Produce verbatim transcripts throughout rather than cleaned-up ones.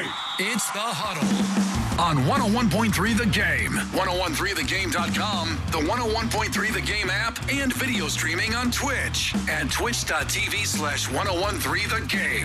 Hey, it's The Huddle on one oh one point three The Game, ten thirteen the game dot com, the one oh one point three The Game app, and video streaming on Twitch at twitch.tv slash 1013 The Game.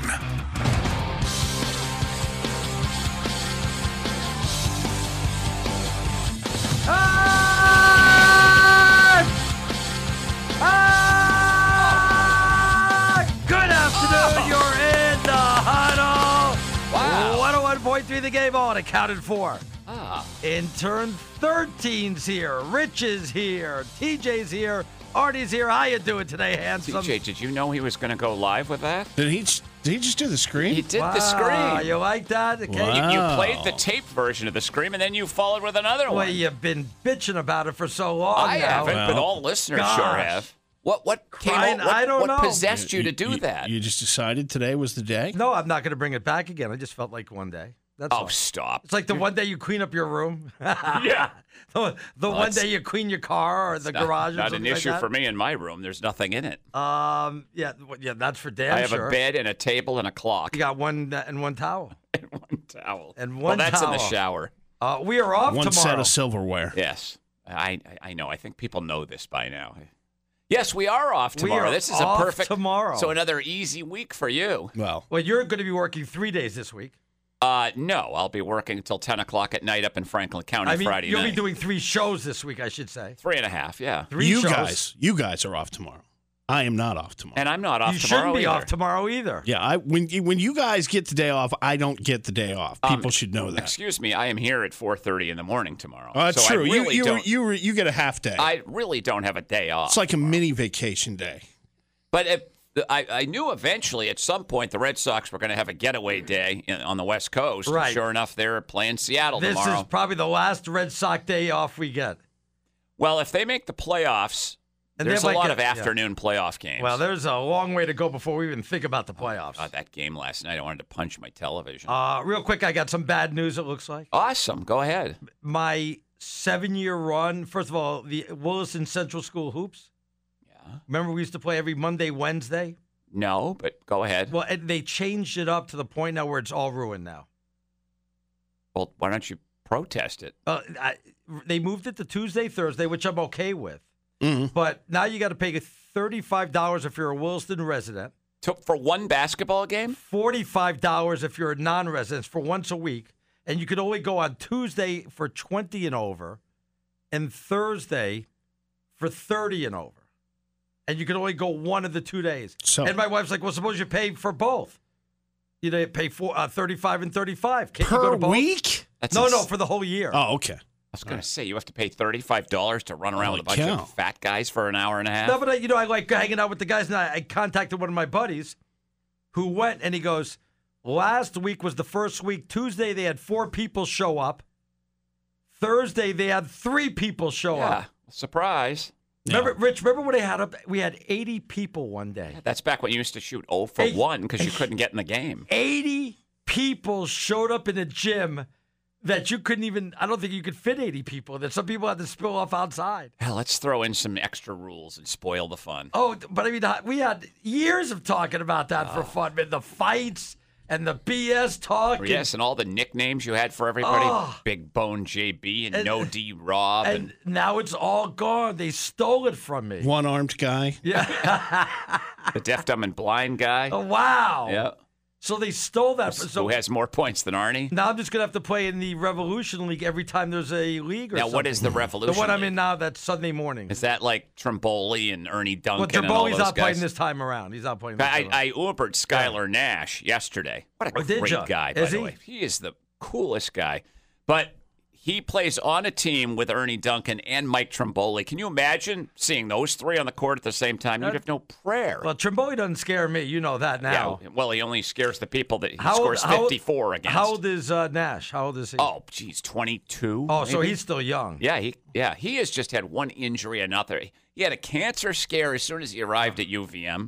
Good afternoon. You're in the huddle. Wow. one oh one point three The Game on accounted for. Ah. Intern thirteen's here. Rich is here. T J's here. Artie's here. How you doing today, handsome? T J, did you know he was going to go live with that? Did he? Did he just do the scream? He did wow, the scream. You like that? Okay. Wow. You, you played the tape version of the scream, and then you followed with another Well, one. you've been bitching about it for so long I now. haven't, but Well, all listeners gosh. sure have. What what came? Crying, What, I don't what know. possessed you, to do that? You just decided today was the day? No, I'm not going to bring it back again. I just felt like one day. That's oh, all. stop! It's like the one day you clean up your room. Yeah. The, the Well, one it's- day you clean your car or the Not- garage or Not something an like issue that. for me in my room. There's nothing in it. Um, yeah, w- yeah, that's for damn I have sure. a bed and a table and a clock You got one uh, and one towel. and one towel. And well, one that's in the towel. shower. Uh, we are off One set tomorrow. of silverware. Yes, I, I I know. I think people know this by now. Yes, we are off We tomorrow. are this is off a perfect tomorrow. So another easy week for you. Well, Well, you're going to be working three days this week. Uh, no, I'll be working until ten o'clock at night up in Franklin County I mean, Friday you'll night. be doing three shows this week, I should say. Three and a half, yeah. Three you shows. guys, you guys are off tomorrow. I am not off tomorrow. And I'm not off You tomorrow shouldn't be either. off tomorrow either. yeah, I when you- when you guys get the day off, I don't get the day off. Um, People should know that. Excuse me, I am here at four thirty in the morning tomorrow. Uh, that's so true. I really you you don't, you you get a half day. I really don't have a day off. it's like a mini vacation day. But if, I, I knew eventually at some point the Red Sox were going to have a getaway day in, on the West Coast. Right. Sure enough, they're playing Seattle This tomorrow. is probably the last Red Sox day off we get. Well, if they make the playoffs, And there's they a might lot get- of yeah. afternoon playoff games. Well, there's a long way to go before we even think about the playoffs. God, that game last night, I wanted to punch my television. Uh, real quick, I got some bad news, it looks like. awesome. Go ahead. My seven-year run, first of all, the Williston Central School Hoops. Yeah. Remember we used to play every Monday, Wednesday? No, but go ahead. Well, and they changed it up to the point now where it's all ruined now. Well, why don't you protest it? Uh, I, they moved it to Tuesday, Thursday, which I'm okay with. Mm-hmm. But now you got to pay thirty-five dollars if you're a Williston resident, To, for one basketball game? forty-five dollars if you're a non-resident for once a week, and you could only go on Tuesday for twenty and over, and Thursday for thirty and over. And you can only go one of the two days. So- and my wife's like, well, suppose you pay for both. You know, you pay for, uh, thirty-five and thirty-five. Can't you go Per to both? week? That's No, ins- no, for the whole year. Oh, okay. I was going to say, you have to pay thirty-five dollars to run around Holy with a bunch cow. of fat guys for an hour and a half? No, but I, you know, I like hanging out with the guys, and I, I contacted one of my buddies who went, and he goes, last week was the first week. Tuesday, they had four people show up. Thursday, they had three people show yeah, up. surprise. Remember, Rich, remember when they had up? We had eighty people one day. That's back when you used to shoot oh for Hey, one because you hey. couldn't get in the game. eighty people showed up in a gym that you couldn't even, I don't think you could fit eighty people. That some people had to spill off outside. Hell, let's throw in some extra rules and spoil the fun. Oh, but I mean, we had years of talking about that for fun. Man, the fights and the B S talk. and- Yes, and all the nicknames you had for everybody. Oh. Big Bone J B and, And- No D Rob. And, And now it's all gone. They stole it from me. One armed guy. Yeah. the Deaf, Dumb, and Blind guy. Oh, wow. Yeah. So they stole that. So Who has more points than Arnie? now I'm just going to have to play in the Revolution League every time there's a league or Now, something. what is the Revolution? The one I'm League? in now, that's Sunday morning. Is that like Trimboli and Ernie Well, Duncan and all Triboli's those not playing guys? this time around. He's not playing this I, time I around. Ubered Skylar Nash yesterday. What a Oh, did great ya? guy, by Is the he? way. He is the coolest guy. But he plays on a team with Ernie Duncan and Mike Trimboli. Can you imagine seeing those three on the court at the same time? You'd have no prayer. Well, Trimboli doesn't scare me. You know that now. Yeah, well, he only scares the people that he How old- scores how old- fifty-four against. How old is uh, Nash? How old is he? Oh, geez, twenty-two. Oh, so maybe? he's still young. Yeah, he yeah he has just had one injury, another. He had a cancer scare as soon as he arrived at U V M.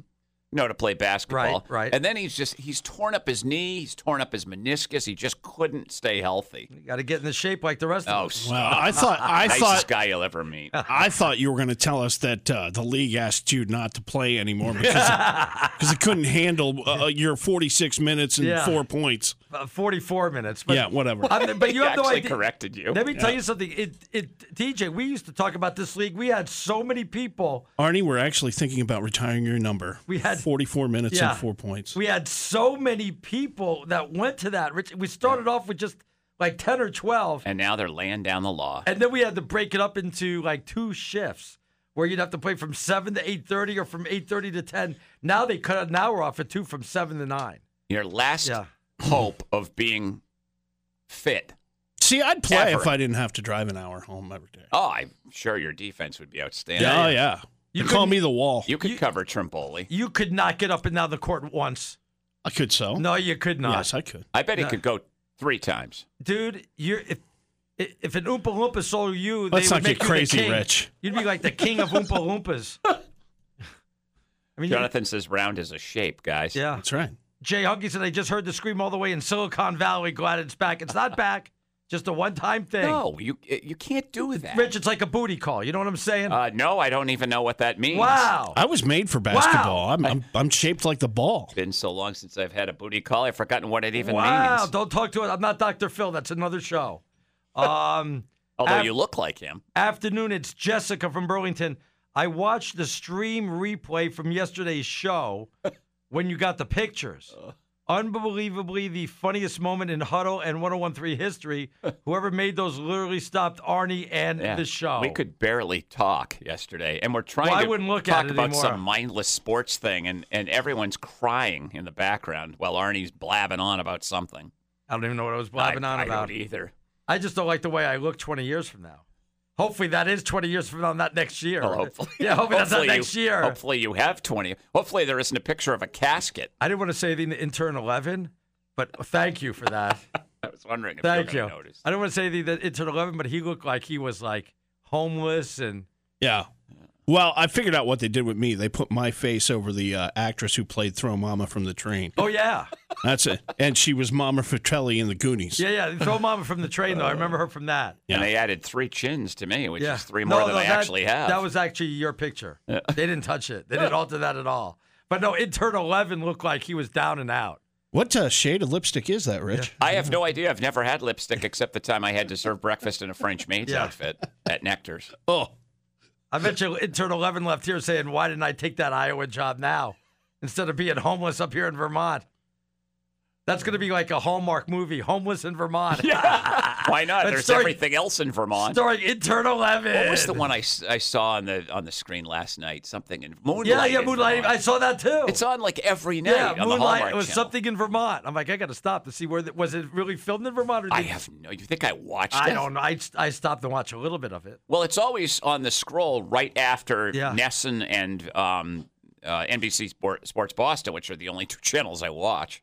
you know, to play basketball. Right, right. And then he's just, he's torn up his knee. He's torn up his meniscus. He just couldn't stay healthy. You got to get in the shape like the rest Oh, of us. Well, I thought I nicest thought guy you'll ever meet. I thought you were going to tell us that uh, the league asked you not to play anymore because because it couldn't handle uh, your forty-six minutes and Yeah. four points. Uh, forty-four minutes. But, Yeah, whatever. I mean, but you He have no actually idea. corrected you. Let me tell you something. It, it, T J, we used to talk about this league. We had so many people. Arnie, we're actually thinking about retiring your number. We had- forty-four minutes Yeah. and four points. We had so many people that went to that. Rich, we started off with just like ten or twelve. And now they're laying down the law. And then we had to break it up into like two shifts where you'd have to play from seven to eight thirty or from eight thirty to ten. Now they cut an hour off at two from seven to nine. Your last Yeah. hope of being fit. See, I'd play Ever. if I didn't have to drive an hour home every day. Oh, I'm sure your defense would be outstanding. Yeah, oh, yeah. You You call couldn't- me the wall. You could cover Trimboli. You could not get up and down the court once. I could so. No, you could not. Yes, I could. I bet he Yeah. could go three times. Dude, you're if if an Oompa Loompa sold you, Let's they not would make get you the crazy, king. Rich. You'd be like the king of Oompa Loompas. I mean, you- Jonathan says round is a shape, guys. yeah. That's right. Jay Huggy said, I just heard the scream all the way in Silicon Valley. Glad it's back. It's not back. Just a one-time thing. No, you you can't do that. Rich, it's like a booty call. You know what I'm saying? Uh, no, I don't even know what that means. wow. I was made for basketball. I'm, I'm I'm shaped like the ball. Been so long since I've had a booty call, I've forgotten what it even Wow. means. Don't talk to it. I'm not Doctor Phil. That's another show. Um, Although af- you look like him. afternoon, it's Jessica from Burlington. I watched the stream replay from yesterday's show when you got the pictures. Unbelievably, the funniest moment in Huddle and one oh one point three history. Whoever made those literally stopped Arnie and Yeah. the show. We could barely talk yesterday, and we're trying Well, I to wouldn't look talk at it about anymore. some mindless sports thing, and, and everyone's crying in the background while Arnie's blabbing on about something. I don't even know what I was blabbing I, on I about. don't either. I just don't like the way I look twenty years from now. Hopefully that is twenty years from now, not next year. Well, hopefully, Yeah, hopefully, that's not hopefully next you, year. Hopefully you have twenty. Hopefully there isn't a picture of a casket. I didn't want to say anything to intern eleven, but thank you for that. I was wondering if Thank you you. were going to notice. I don't want to say anything to intern eleven, but he looked like he was like homeless and Yeah. Well, I figured out what they did with me. They put my face over the uh, actress who played Throw Mama from the Train. oh yeah, That's it. And she was Mama Fratelli in the Goonies. yeah, yeah. Throw Mama from the train though. I remember her from that. Yeah. And they added three chins to me, which Yeah, is three more No, than no, I that- actually have. That was actually your picture. They didn't touch it. They didn't alter that at all. But no, intern eleven looked like he was down and out. What uh, shade of lipstick is that, Rich? I have no idea. I've never had lipstick except the time I had to serve breakfast in a French maid's Yeah. outfit at Nectar's. Oh, I bet you intern eleven left here saying, "Why didn't I take that Iowa job now instead of being homeless up here in Vermont?" That's going to be like a Hallmark movie, Homeless in Vermont. Why not? But There's sorry- everything else in Vermont. Starring intern eleven. What was the one I, s- I saw on the on the screen last night? Something in Moonlight. Yeah, yeah, in Moonlight. Vermont. I saw that too. It's on like every night yeah, on the Moonlight. Hallmark It was Channel. something in Vermont. I'm like, I got to stop to see where the, was it really filmed in Vermont or I did- have no. You think I watched I it? don't know. I, I stopped and watched a little bit of it. Well, it's always on the scroll right after Yeah. Nesson and um, uh, N B C Sport, Sports Boston, which are the only two channels I watch.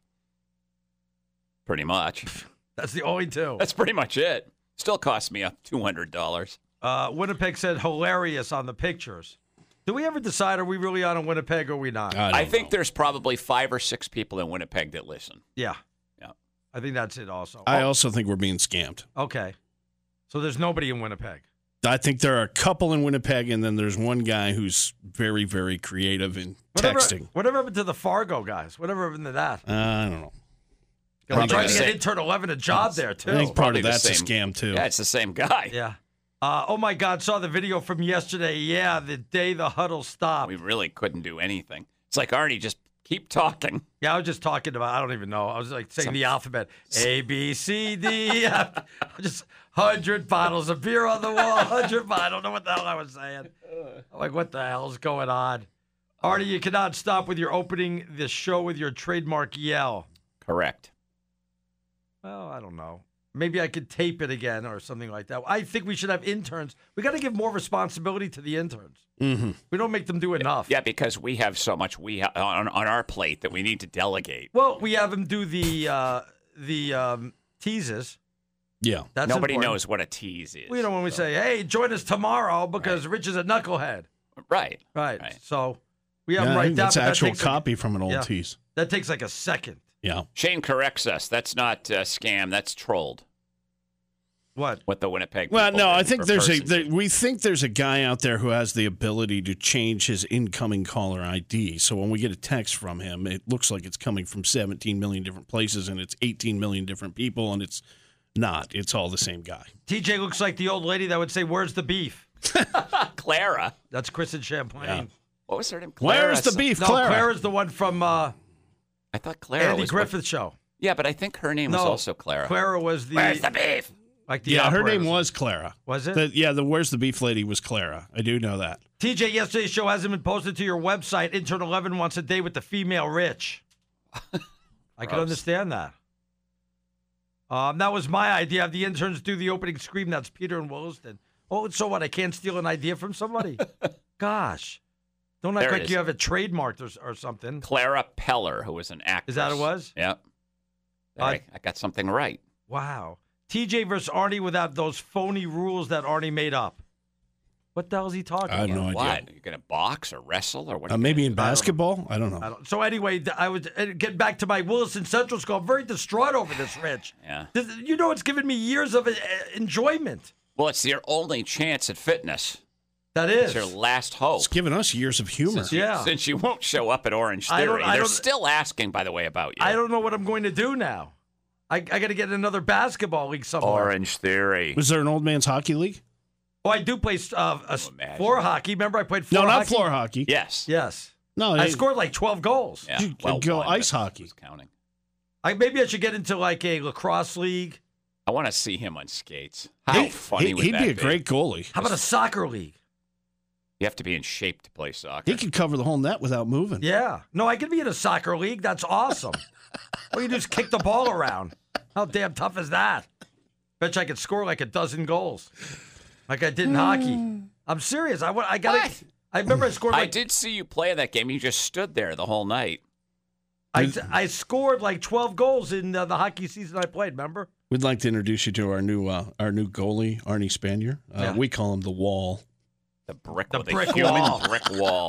Pretty much. That's the only two. That's pretty much it. Still cost me a two hundred dollars. Uh, Winnipeg said hilarious on the pictures. Do we ever decide are we really on in Winnipeg or are we not? I, don't I think know. there's probably five or six people in Winnipeg that listen. yeah. Yeah. I think that's it also. I Oh, also think we're being scammed. okay. So there's nobody in Winnipeg. I think there are a couple in Winnipeg, and then there's one guy who's very, very creative in Whatever, texting. Whatever happened to the Fargo guys? Whatever happened to that? Uh, I don't know. We're Probably trying the to get same. intern eleven a job there too. I think part Probably of the that's a same. scam too. Yeah, it's the same guy. Yeah. Uh, oh my God! Saw the video from yesterday. Yeah, the day the huddle stopped. We really couldn't do anything. It's like, Arnie, just keep talking. Yeah, I was just talking about. I don't even know. I was like saying Some- the alphabet: A, B, C, D. F. Just hundred bottles of beer on the wall. Hundred. I don't know what the hell I was saying. I'm like, what the hell's going on? Artie, you cannot stop with your opening the show with your trademark yell. Correct. Well, I don't know. Maybe I could tape it again or something like that. I think we should have interns. We got to give more responsibility to the interns. Mm-hmm. We don't make them do enough. Yeah, because we have so much we ha- on, on our plate that we need to delegate. Well, we have them do the uh, the um, teases. Yeah. That's Nobody important. knows what a tease is. Well, you know, when we say, "Hey, join us tomorrow," because Rich is a knucklehead. Right. Right. Right. So We have Yeah, them I right think down. that's but that actual takes like- copy from an old yeah. tease. That takes like a second. Yeah. Shane corrects us. That's not uh, scam. That's trolled. What? What the Winnipeg Well, people no, did I think for there's a persons. there, we think there's a guy out there who has the ability to change his incoming caller I D. So when we get a text from him, it looks like it's coming from seventeen million different places and it's eighteen million different people, and it's not. It's all the same guy. T J looks like the old lady that would say, "Where's the beef?" Clara. That's Kristen Champlain. Yeah. What was her name? Clara. Where's the beef, No, Clara? Clara's the one from uh, I thought Clara Andy was Griffith show. Yeah, but I think her name No, was also Clara. Clara was the Where's the beef? like the Yeah, her operator. name was Clara. Was it? The, yeah, the Where's the Beef lady was Clara. I do know that. T J, yesterday's show hasn't been posted to your website. Intern eleven wants a day with the female rich. I can Gross. understand that. Um, that was my idea. Have the interns do the opening scream. That's Peter and Williston. Oh, so what? I can't steal an idea from somebody? Gosh. Don't act There it like is. you have it trademarked or, or something. Clara Peller, who was an actress. Is that who it was? Yep. Uh, I, I got something right. Wow. T J versus Arnie without those phony rules that Arnie made up. What the hell is he talking I have about? no idea. What? You're going to box or wrestle or what? Uh, are you maybe gonna in do? basketball? I don't know. I don't, so anyway, th- I was uh, getting back to my Williston Central School. I'm very distraught over this, Rich. Yeah. This, you know, it's given me years of uh, enjoyment. Well, it's your only chance at fitness. That It's is. your last hope. It's given us years of humor. Since you, Yeah. since you won't show up at Orange I don't- Theory. I They're don't- still asking, by the way, about you. I don't know what I'm going to do now. I, I got to get in another basketball league somewhere. Orange Theory. Was there an old man's hockey league? Oh, I do play uh, a s- imagine. floor hockey. Remember, I played floor No, not hockey? floor hockey. Yes. Yes. No, I it- scored like twelve goals. Yeah. You Well, go one, ice but hockey. who's counting? I, maybe I should get into like a lacrosse league. I want to see him on skates. How He- funny he, would He'd that be a great goalie. How about a soccer league? You have to be in shape to play soccer. He could cover the whole net without moving. Yeah. No, I could be in a soccer league. That's awesome. All you do is kick the ball around. How damn tough is that? Bet you I could score like a dozen goals, like I did in hockey. I'm serious. I, wa- I got. What? I remember I scored. I Like, did see you play in that game. You just stood there the whole night. I, I scored like twelve goals in uh, the hockey season I played. Remember? We'd like to introduce you to our new uh, our new goalie, Arnie Spanier. Uh, Yeah. We call him the Wall. The brick, The with brick a human wall. brick wall.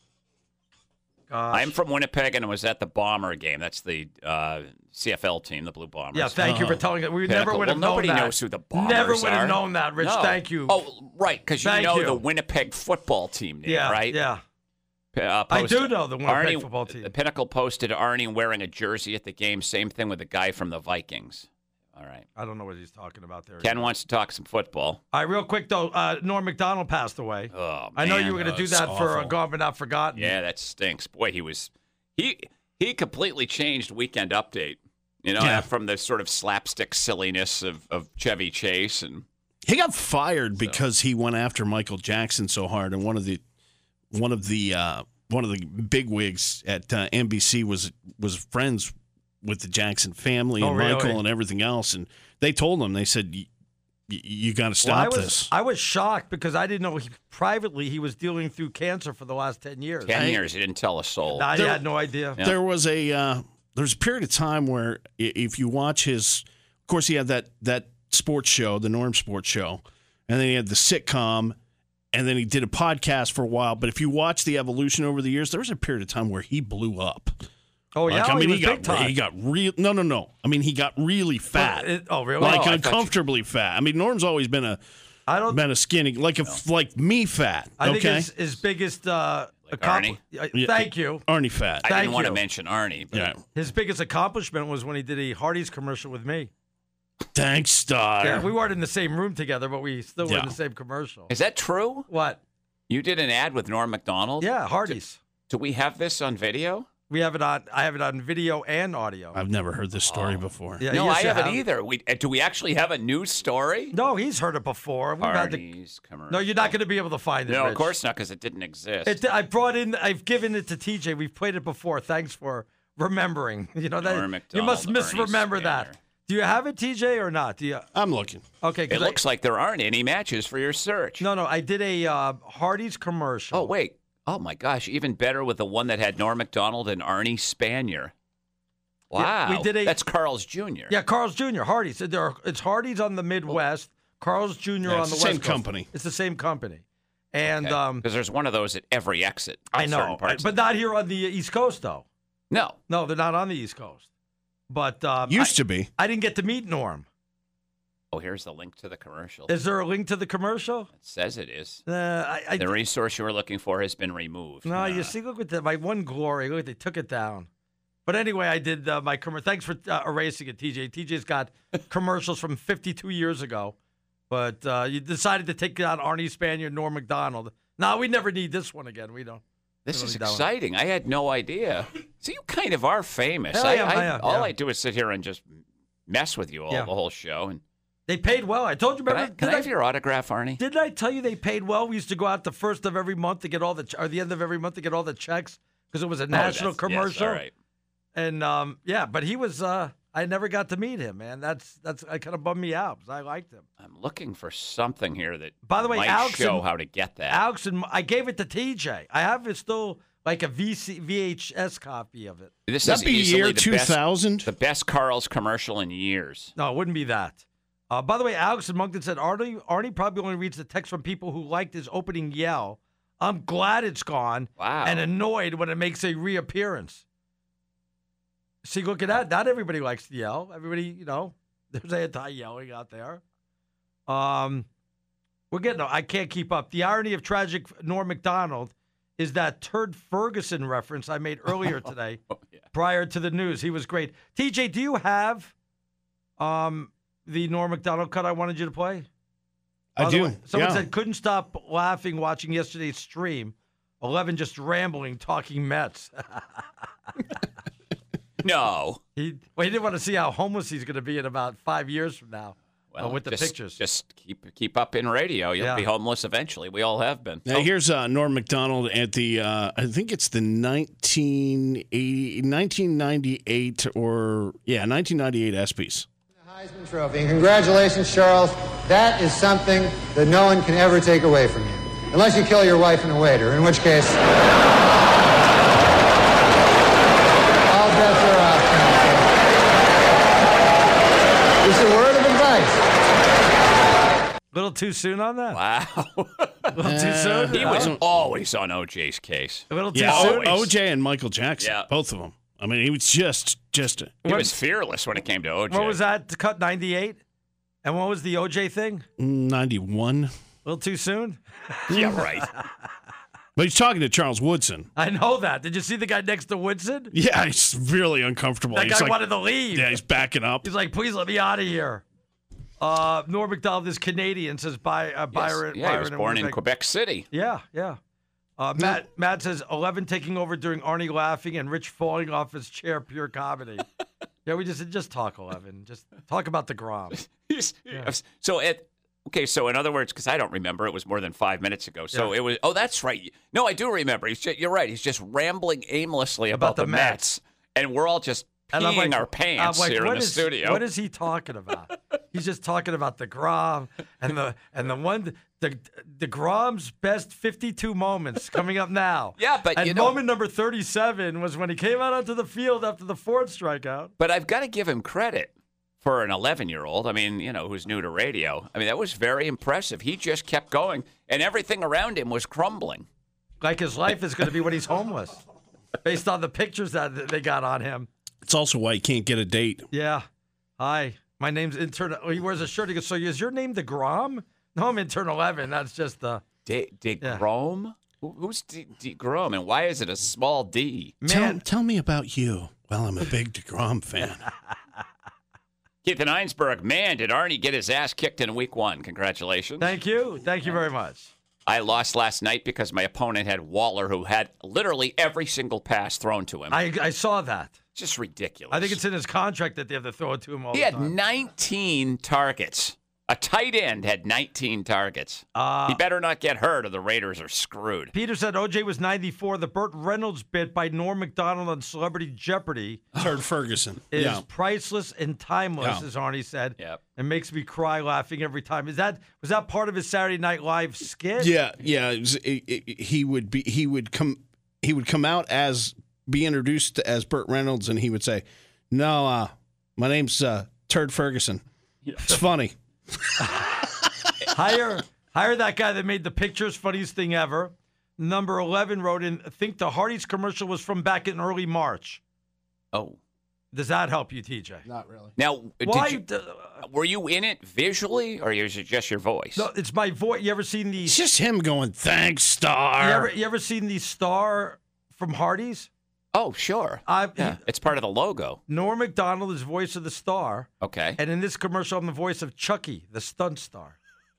Gosh. I'm from Winnipeg and I was at the Bomber game. That's the uh, C F L team, the Blue Bombers. Yeah. Thank you for telling it. We Pinnacle. never would have well, known nobody that. knows who the Bombers Never would are. have known that, Rich. No. Thank you. Oh, right, because you Thank know you. the Winnipeg football team, name, yeah. right? Yeah. Uh, I posted- do know the Winnipeg Arnie, football team. The Pinnacle posted Arnie wearing a jersey at the game. Same thing with the guy from the Vikings. All right. I don't know what he's talking about there. Ken wants to talk some football. All right, real quick though. Uh, Norm Macdonald passed away. Oh, I know man. you were going to Oh, do it's that for uh, awful. Gone But Not Forgotten. Yeah, that stinks. Boy, he was he he completely changed Weekend Update. You know, Yeah. from the sort of slapstick silliness of, of Chevy Chase and He got fired because he went after Michael Jackson so hard, and one of the one of the uh, one of the bigwigs at uh, N B C was was friends with the Jackson family Oh, and really? Michael and everything else, and they told him, they said, "Y- y- "You got to Well, I stop was this." I was shocked because I didn't know he, privately he was dealing through cancer for the last ten years. ten I- years. He didn't tell a soul. I There- had no idea. Yeah. There was a uh, there's a period of time where i- if you watch his, of course, he had that that sports show, the Norm Sports Show, and then he had the sitcom, and then he did a podcast for a while. But if you watch the evolution over the years, there was a period of time where he blew up. Oh yeah, Like, I oh, mean, he he, was big got time. he got real. No, no, no. I mean, he got really fat, It- oh really? like Oh, I thought you- uncomfortably fat. I mean, Norm's always been a I don't. been a skinny, like a like me fat. I think Okay, his, his biggest uh, Like accom- Arnie? uh, Yeah. Thank you. Arnie fat. I Thank didn't want to you. mention Arnie. But Yeah. His biggest accomplishment was when he did a Hardee's commercial with me. Thanks, Star. Yeah, we weren't in the same room together, but we still were in Yeah. the same commercial. Is that true? What? You did an ad with Norm Macdonald? Yeah, Hardee's. Do we have this on video? We have it on. I have it on video and audio. I've never heard this story before. Yeah, no, yes, I you haven't have. either. We, uh, do we actually have a news story? No, he's heard it before. We've had the, Arnie's commercial. no, you're not going to be able to find it. No, Rich. of course not, because it didn't exist. It, I brought in. I've given it to T J. We've played it before. Thanks for remembering. You know that Norm you must Macdonald, Ernie misremember that. Spanner. Do you have it, T J, or not? Do you? I'm looking. Okay. 'cause it I- looks like there aren't any matches for your search. No, no. I did a uh, Hardee's commercial. Oh, wait. Oh, my gosh. Even better with the one that had Norm Macdonald and Arnie Spanier. Wow. Yeah, we did a- That's Carl's Junior Yeah, Carl's Junior Hardee's. There are, it's Hardee's on the Midwest. Carl's Junior Yeah, on it's the, the same West Coast. company. It's the same company. And Because um, there's one of those at every exit. I in certain know, parts. but not here on the East Coast, though. No. No, they're not on the East Coast. But um, Used I, to be. I didn't get to meet Norm. Oh, here's the link to the commercial. Is there a link to the commercial? It says it is. Uh, I, I, The resource you were looking for has been removed. no, Uh, you see, look at that. My one glory. Look, they took it down. But anyway, I did uh, my commercial. Thanks for uh, erasing it, T J. T J's got commercials from fifty-two years ago. But uh, you decided to take out Arnie Spanier, Norm Macdonald. No, we never need this one again. We don't. This is Really don't. exciting. I had no idea. So you kind of are famous. Yeah, I am, I, I am, all yeah. I do is sit here and just mess with you all Yeah. the whole show. And They paid well. I told you. can I, Remember? can I did have your autograph, Arnie? Didn't I tell you they paid well? We used to go out the first of every month to get all the, ch- or the end of every month to get all the checks because it was a Oh, national that's- commercial. Yes, all right. And um, yeah, but he was. Uh, I never got to meet him, man. That's that's. I kind of bummed me out because I liked him. I'm looking for something here that By the way, might Alex show and- how to get that. Alex and I gave it to T J. I have it still like a V C, V H S copy of it. This That'd is be easily year the two best, thousand. the best Carl's commercial in years. No, it wouldn't be that. Uh, by the way, Alex and Moncton said Arnie, Arnie probably only reads the text from people who liked his opening yell. I'm glad it's gone. Wow. And annoyed when it makes a reappearance. See, look at that. Not everybody likes to yell. Everybody, you know, there's anti-yelling out there. Um, we're getting. I can't keep up. The irony of tragic Norm Macdonald is that Turd Ferguson reference I made earlier today, Oh, yeah. prior to the news. He was great. T J, do you have um, the Norm Macdonald cut I wanted you to play? I By the do. way, someone yeah. said couldn't stop laughing watching yesterday's stream. Eleven just rambling, talking Mets. No. he well, he didn't want to see how homeless he's going to be in about five years from now. Well, uh, with the just, pictures. Just keep keep up in radio. You'll Yeah. be homeless eventually. We all have been. Now, here's uh, Norm Macdonald at the, uh, I think it's the nineteen eighty, nineteen ninety-eight or, yeah, nineteen ninety-eight ESPYs. Heisman Trophy. And congratulations, Charles. That is something that no one can ever take away from you. Unless you kill your wife and a waiter, in which case, all bets are off. Just a word of advice. A little too soon on that. Wow. A little too soon. He was always on O J's case. a little too Yeah, soon. o- OJ and Michael Jackson, Yeah. both of them. I mean, he was just, just, He What- was fearless when it came to O J. What was that? Cut ninety-eight? And what was the O J thing? ninety-one. A little too soon? Yeah, right. But he's talking to Charles Woodson. I know that. Did you see the guy next to Woodson? Yeah, he's really uncomfortable. That he's guy like, wanted to leave. yeah, he's backing up. He's like, please let me out of here. Uh, Norm Macdonald is Canadian, says By, uh, Yes. Byron. Yeah, he was Byron born in Winnipeg. Quebec City. Yeah, yeah. Uh, Matt Matt says eleven taking over during Arnie laughing and Rich falling off his chair, pure comedy. Yeah, we just just talk eleven. Just talk about the Grom. He's- So it. Okay, so in other words, because I don't remember, it was more than five minutes ago. So Yeah. it was. Oh, that's right. No, I do remember. He's just, you're right. He's just rambling aimlessly about, About the the Mets, and we're all just And I'm peeing like- our pants I'm like, here in what the is- studio. What is he talking about? He's just talking about the Grom and the and the one the the Grom's best fifty-two moments coming up now. Yeah, but, and you know- moment number thirty-seven was when he came out onto the field after the fourth strikeout. But I've got to give him credit for an eleven-year-old. I mean, you know, who's new to radio. I mean, that was very impressive. He just kept going, and everything around him was crumbling. Like his life is going to be when he's homeless, based on the pictures that they got on him. It's also why he can't get a date. Yeah. Hi, my name's intern. Oh, he wears a shirt. He goes, so is your name DeGrom? No, I'm intern eleven. That's just the De, de Yeah. Grom? Who, who's De, de Grom, and why is it a small D? Tell, man. tell me about you. Well, I'm a big DeGrom fan. Keith in Einsberg, man, did Arnie get his ass kicked in week one? Congratulations. Thank you. Thank you very much. I lost last night because my opponent had Waller, who had literally every single pass thrown to him. I, I saw that. Just ridiculous. I think it's in his contract that they have to throw it to him all He the had time. nineteen targets. A tight end had nineteen targets. Uh, he better not get hurt or the Raiders are screwed. Peter said O J was ninety-four. The Burt Reynolds bit by Norm Macdonald on Celebrity Jeopardy Turd Ferguson. is Yeah. priceless and timeless, Yeah. as Arnie said. Yep. And makes me cry laughing every time. Is that was that part of his Saturday Night Live skit? Yeah, yeah. It was, it, it, he would be. He would come. He would come out as be introduced as Burt Reynolds, and he would say, "No, uh, my name's uh, Turd Ferguson." It's funny. Hire Hire that guy that made the pictures, funniest thing ever. Number eleven wrote in, I think the Hardee's commercial was from back in early March. Oh. Does that help you, T J? Not really. Now, Why? did you, uh, were you in it visually, or is it just your voice? no, it's my voice. You ever seen It's these? just him going, thanks, Star. You ever, you ever seen the star from Hardee's? Oh, sure. I've, Yeah, it's part of the logo. Norm Macdonald is voice of the star. Okay. And in this commercial, I'm the voice of Chucky, the stunt star.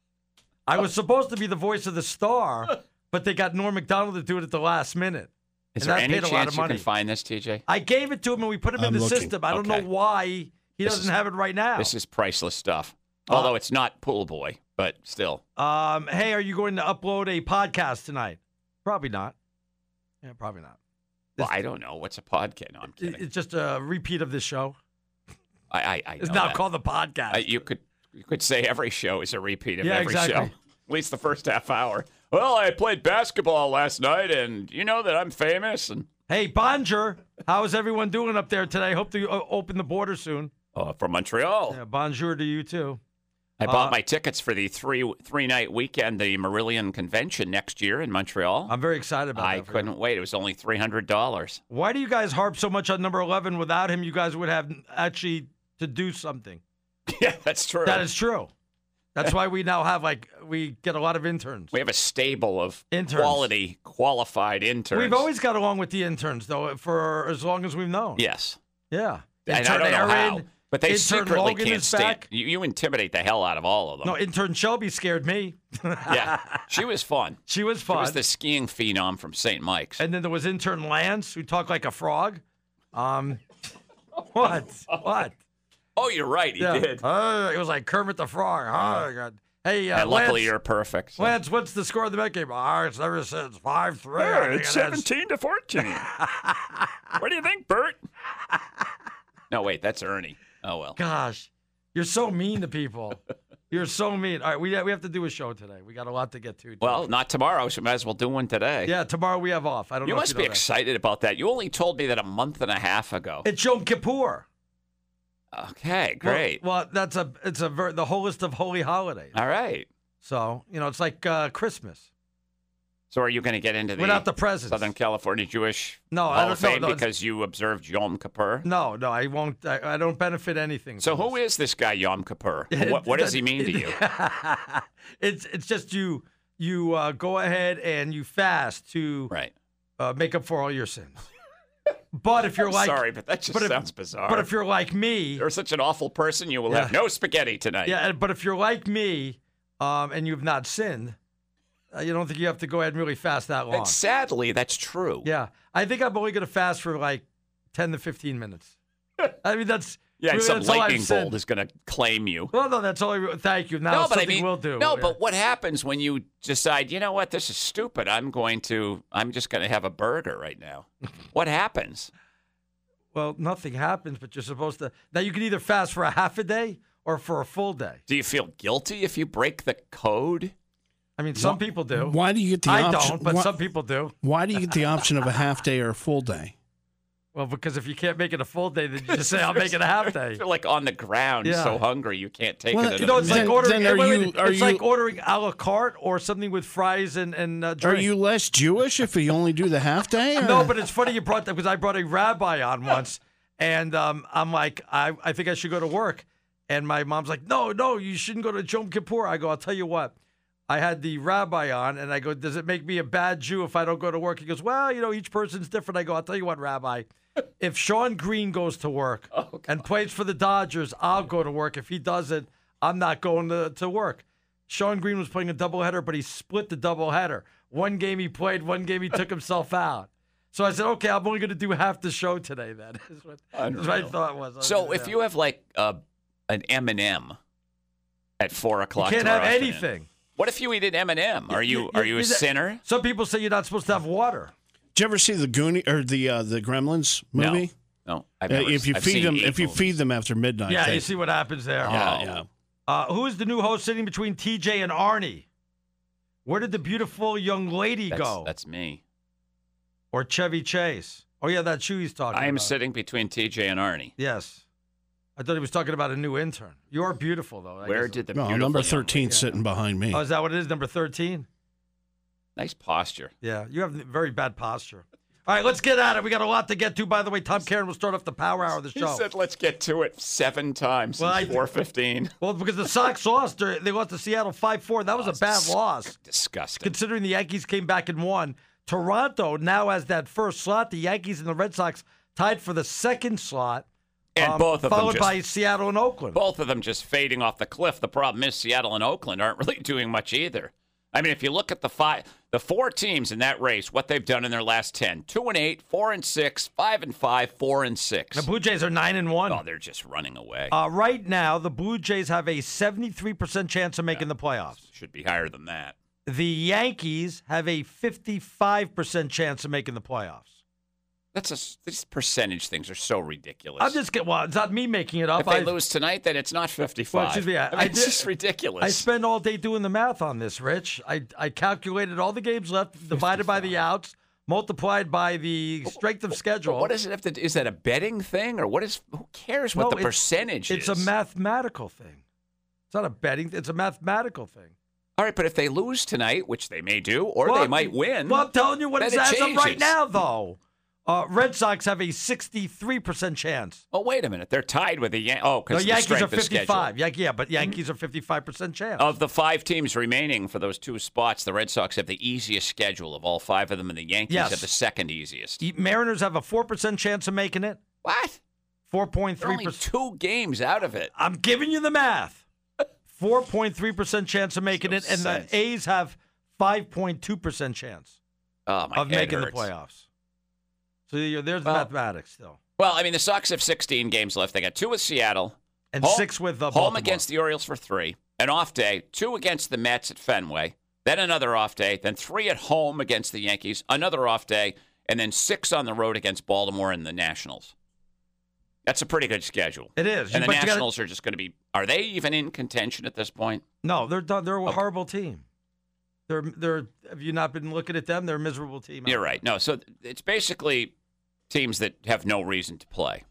I was supposed to be the voice of the star, but they got Norm Macdonald to do it at the last minute. Is and there that any paid a lot chance of you money. can find this, T J? I gave it to him, and we put him in I'm the looking. system. I don't Okay. know why he This doesn't is- have it right now. This is priceless stuff. Uh, Although it's not Pool Boy, but still. Um, hey, are you going to upload a podcast tonight? Probably not. Yeah, probably not. Well, I don't know. What's a podcast? No, I'm It- kidding. It's just a repeat of this show. I, I, I It's know now that. called the podcast. Uh, you could you could say every show is a repeat of Yeah, every exactly. show. At least the first half hour. Well, I played basketball last night, and you know that I'm famous. And Hey, Bonjour. How is everyone doing up there today? Hope to uh, open the border soon. uh, from Montreal, Yeah, bonjour to you, too. I bought uh, my tickets for the three three night weekend, the Marillion Convention next year in Montreal. I'm very excited about I that. for you. couldn't wait. It was only three hundred dollars. Why do you guys harp so much on number eleven? Without him, you guys would have actually to do something. Yeah, that's true. That is true. That's why we now have, like, we get a lot of interns. We have a stable of Interns. quality, qualified interns. We've always got along with the interns, though, for as long as we've known. yes. Yeah. And I Intern don't know Aaron, how, but they intern secretly Logan can't is stand. back. You, you intimidate the hell out of all of them. No, intern Shelby scared me. Yeah, she was fun. She was She fun. was the skiing phenom from Saint Mike's. And then there was intern Lance, who talked like a frog. Um, what? What? Oh, you're right. He Yeah. did. Uh, it was like Kermit the Frog. Oh, God. Hey, uh, and luckily, Lance, you're perfect. so- Lance, what's the score of the bet game? Oh, it's ever since five three. Yeah, it's seventeen to fourteen. What do you think, Bert? No, wait, that's Ernie. Oh, well. Gosh, you're so mean to people. You're so mean. All right, we we have to do a show today. We got a lot to get to. Well, not tomorrow, so we might as well do one today. yeah, tomorrow we have off. I don't You know. must if be you know that. excited about that. You only told me that a month and a half ago. It's Yom Kippur. Okay, Well- great. Well, that's a it's a ver- the holiest of holy holidays. All right. So you know, it's like uh, Christmas So are you going to get into the without the presents. Southern California Jewish No, I Hall don't- of no, Fame no, it's- because you observed Yom Kippur? No, no, I won't. I, I don't benefit anything. So from who this. is this guy Yom Kippur? What, what does he mean to you? it's it's just you you uh, go ahead and you fast to Right. uh, make up for all your sins. But if you're I'm like, sorry, but that just but if- sounds bizarre. but if you're like me, You're such an awful person, you will Yeah. have no spaghetti tonight. yeah. and- But if you're like me, um, and you've not sinned, uh, you don't think you have to go ahead and really fast that long. And sadly, that's true. Yeah, I think I'm only going to fast for like ten to fifteen minutes. I mean, that's Yeah, and really, some that's all I've lightning said. bolt is going to claim you. Well, no, that's all. I, re- thank you. Now no, but I something mean, we'll do. no, Yeah. but what happens when you decide, you know what, this is stupid. I'm going to, I'm just going to have a burger right now. What happens? Well, nothing happens, but you're supposed to. Now, you can either fast for a half a day or for a full day. Do you feel guilty if you break the code? I mean, some people do. Why do you get the I option? don't, but why, some people do. why do you get the option of a half day or a full day? Well, because if you can't make it a full day, then you just say, I'll make it a half day. You're like on the ground, Yeah. so hungry you can't take Well, it. You know, it's Then- like ordering. then are wait, wait, you- wait, are it's you- like ordering a la carte or something with fries and and uh, Are drink. you less Jewish if you only do the half day? or- No, but it's funny you brought that because I brought a rabbi on once, and um, I'm like, I, I think I should go to work, and my mom's like, no, no, you shouldn't go to Yom Kippur. I go, I'll tell you what. I had the rabbi on, and I go, does it make me a bad Jew if I don't go to work? He goes, well, you know, each person's different. I go, I'll tell you what, Rabbi. If Sean Green goes to work Oh, and plays for the Dodgers, I'll go to work. If he doesn't, I'm not going to, to work. Sean Green was playing a doubleheader, but he split the doubleheader. One game he played, one game he took himself out. So I said, okay, I'm only going to do half the show today. Then is what, is what I thought was. So Yeah. if you have like a, an M and M at four you o'clock, can't tomorrow have afternoon, anything. What if you eat an M and M? Are you are you a is that- sinner? Some people say you're not supposed to have water. Did you ever see the Goonie or the uh, the Gremlins movie? No, no. I've Uh, never, if you I've feed seen them, eight if you movies. feed them after midnight, Yeah, they, you see what happens there. yeah, Oh. yeah. Uh, who is the new host sitting between T J and Arnie? Where did the beautiful young lady that's, go? that's me. Or Chevy Chase? Oh yeah, that's who he's talking I am about. sitting between T J and Arnie. Yes. I thought he was talking about a new intern. You are beautiful, though. I Where guess. did the No, beautiful number young thirteen lady- sitting behind me. Oh, is that what it is? Number thirteen? Nice posture. Yeah, you have very bad posture. All right, let's get at it. We got a lot to get to. By the way, Tom Karen will start off the power hour of the He show. said, "Let's get to it." Seven times Well, since I- four fifteen. Well, because the Sox lost. They they lost to Seattle five four. That was a bad loss. Disgusting. Considering the Yankees came back and won. Toronto now has that first slot. The Yankees and the Red Sox tied for the second slot. And um, both of them followed just- by Seattle and Oakland. Both of them just fading off the cliff. The problem is Seattle and Oakland aren't really doing much either. I mean, if you look at the five, the four teams in that race, what they've done in their last ten: two and eight, four and six, five and five, four and six. The Blue Jays are nine and one. Oh, they're just running away. Uh, right now, the Blue Jays have a seventy-three percent chance of making the playoffs. Should be higher than that. The Yankees have a fifty-five percent chance of making the playoffs. That's a, these percentage things are so ridiculous. I'm just getting, well, it's not me making it up. if they I, lose tonight, then it's not fifty-five. Well, excuse me, I- I mean, I it's did- just ridiculous. I spend all day doing the math on this, Rich. I, I calculated all the games left, divided by the outs, multiplied by the strength of schedule. But what does it have to? Is that a betting thing, or what is? Who cares what No, the it's- percentage It's is? a mathematical thing. It's not a betting. It's a mathematical thing. All right, but if they lose tonight, which they may do, or Well, they might win. Well, I'm telling you what then it's it as of right changes. now, though. Uh, Red Sox have a sixty-three percent chance. Oh, wait a minute. They're tied with the Yan- oh, The because the Yankees are strength of schedule. fifty-five. Yeah, yeah, but Yankees are fifty-five percent chance. Of the five teams remaining for those two spots, the Red Sox have the easiest schedule of all five of them, and the Yankees Yes. have the second easiest. The Mariners have a four percent chance of making it. What? four point They're three only percent. two games out of it. I'm giving you the math. four point three percent chance of making No it, and sense. the A's have five point two percent chance Oh, my of head making hurts. the playoffs. So you're, there's Well- the mathematics still. Well, I mean, the Sox have sixteen games left. They got two with Seattle. And home, six with uh, home Baltimore. against the Orioles for three. An off day. Two against the Mets at Fenway. Then another off day. Then three at home against the Yankees. Another off day. And then six on the road against Baltimore and the Nationals. That's a pretty good schedule. It is. And the But you gotta- Nationals are just going to be. Are they even in contention at this point? No, they're done. They're a Okay. horrible team. They're they're. Have you not been looking at them? They're a miserable team. You're right. No, so it's basically teams that have no reason to play.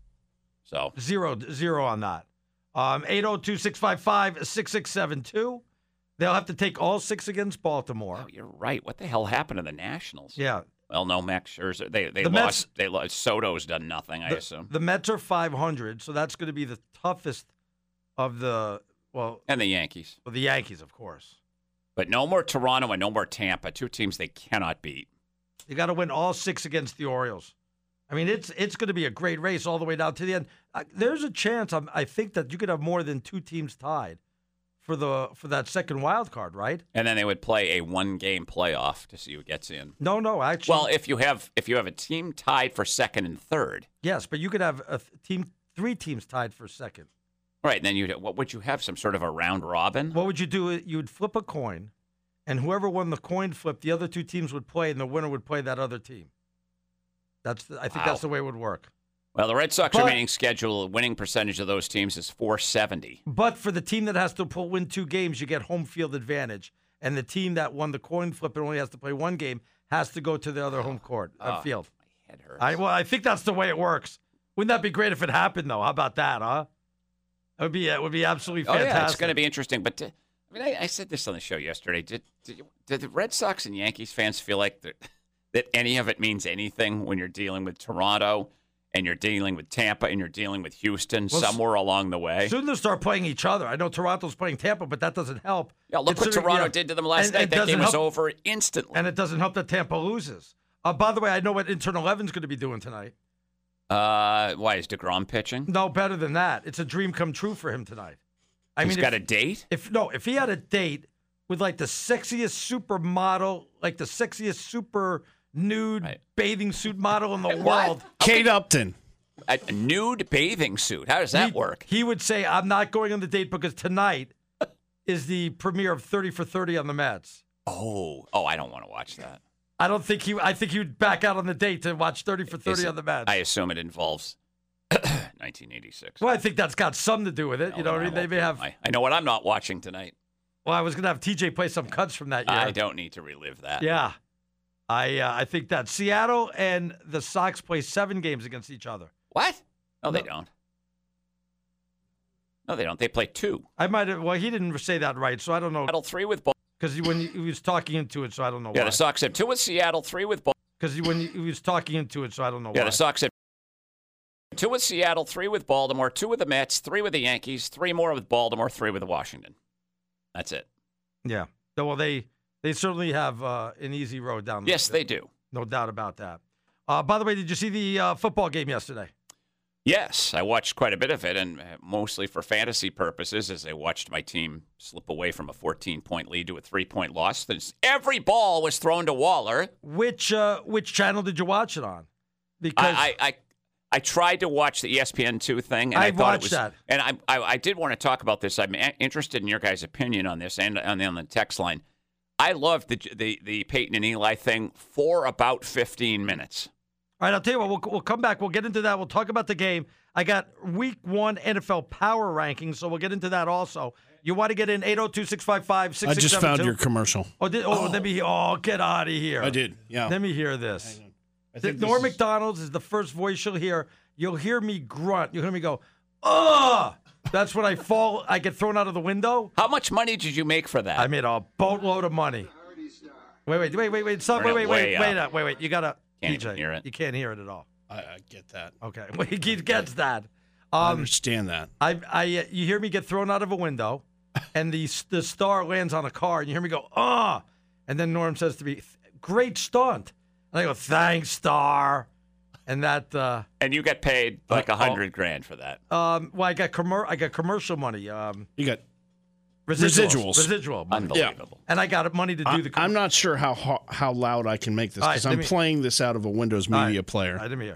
So Zero zero on that. Um, eight zero two six five five six six seven two. They'll have to take all six against Baltimore. oh, you're right. What the hell happened to the Nationals? Yeah. Well, no, Max Scherzer. They they The lost. Mets- they lost. Soto's done nothing. I The, assume. the Mets are five hundred, so that's going to be the toughest of the well, And the Yankees. well, the Yankees, of course. But no more Toronto and no more Tampa. Two teams they cannot beat. You got to win all six against the Orioles. I mean, it's it's going to be a great race all the way down to the end. Uh, there's a chance. I'm, I think that you could have more than two teams tied for the for that second wild card, right? And then they would play a one-game playoff to see who gets in. No, no, actually. Well, if you have if you have a team tied for second and third, yes, but you could have a th- team, three teams tied for second. right? And then you what would you have? Some sort of a round robin? What would you do? You would flip a coin, and whoever won the coin flip, the other two teams would play, and the winner would play that other team. That's the, I think Wow. that's the way it would work. Well, the Red Sox But- remaining schedule winning percentage of those teams is four seventy. But for the team that has to pull, win two games, you get home field advantage. And the team that won the coin flip and only has to play one game has to go to the other home court uh, Oh, field. My head hurts. I, well, I think that's the way it works. Wouldn't that be great if it happened, though? How about that, huh? It would be, it would be absolutely oh fantastic. yeah, it's going to be interesting. But uh, I mean, I, I said this on the show yesterday. Did, did you- did the Red Sox and Yankees fans feel like that that any of it means anything when you're dealing with Toronto and you're dealing with Tampa and you're dealing with Houston Well, somewhere along the way? Soon they'll start playing each other. I know Toronto's playing Tampa, but that doesn't help. Yeah, look what Considering, Toronto you know, did to them last and- night. and That game doesn't was help- over instantly. And it doesn't help that Tampa loses. Uh, by the way, I know what Intern eleven's going to be doing tonight. Uh, why is DeGrom pitching? No, better than that. It's a dream come true for him tonight. I He's mean, got if, a date. if no, if he had a date with like the sexiest supermodel, like the sexiest super nude Right. bathing suit model in the What? world, Kate Upton. A, a nude bathing suit. How does that he, work? He would say, "I'm not going on the date because tonight is the premiere of thirty for thirty on the Mets." Oh, oh, I don't want to watch that. I don't think he. I think he would back out on the date to watch thirty for Is thirty it- on the Mets. I assume it involves nineteen eighty-six. well, I think that's got something to do with it. No, you know, then I they won't may be. have. I, I know what I'm not watching tonight. Well, I was going to have T J play some cuts from that year. I don't need to relive that. Yeah, I uh, I think that Seattle and the Sox play seven games against each other. What? No, they No. don't. No, they don't. They play two. I might have. Well, he didn't say that right, so I don't know. Seattle, three with Baltimore. Because when he, he was talking into it, so I don't know Yeah, why. the Sox have two with Seattle, three with Baltimore. Because when he, he was talking into it, so I don't know Yeah, why. the Sox have two with Seattle, three with Baltimore, two with the Mets, three with the Yankees, three more with Baltimore, three with Washington. That's it. Yeah. Well, they they certainly have uh, an easy road down. Yes, there. they do. No doubt about that. Uh, by the way, did you see the uh, football game yesterday? Yes, I watched quite a bit of it, and mostly for fantasy purposes, as I watched my team slip away from a fourteen-point lead to a three-point loss. Every ball was thrown to Waller. Which uh, which channel did you watch it on? Because I, I, I, I tried to watch the E S P N two thing, and I, I thought watched it was. that. And I, I, I did want to talk about this. I'm a- interested in your guys' opinion on this, and on the, on the text line. I loved the the the Peyton and Eli thing for about fifteen minutes. All right, I'll tell you what. We'll we'll come back. We'll get into that. We'll talk about the game. I got Week One N F L Power Rankings, so we'll get into that also. You want to get in eight oh two, six five five, six I six just seven two? found your commercial. Oh, did, oh, let me. Oh, get out of here. I did. Yeah. Let me hear this. I think this Norm is- McDonald's is the first voice you'll hear. You'll hear me grunt. You'll hear me go, ugh. That's when I fall. I get thrown out of the window. How much money did you make for that? I made a boatload of money. Wait, wait, wait, wait, wait. Stop. Turn Wait, it wait, wait, way wait, up. wait, wait, wait. You gotta. Can't D J, even hear it. You can't hear it at all. I, I get that. Okay, well, he gets that. I Um, understand that. I, I, uh, you hear me get thrown out of a window, and the the star lands on a car, and you hear me go, ah, and then Norm says to me, "Great stunt," and I go, "Thanks, star," and that. Uh, and you get paid like a Uh, oh. hundred grand for that. um, well, I got commer- I got commercial money, um, You got. residuals, Residuals. residual money, Unbelievable. and I got money to do I, the. Com- I'm not sure how ho- how loud I can make this All right, because let I'm me- playing this out of a Windows All right. Media Player. I didn't hear.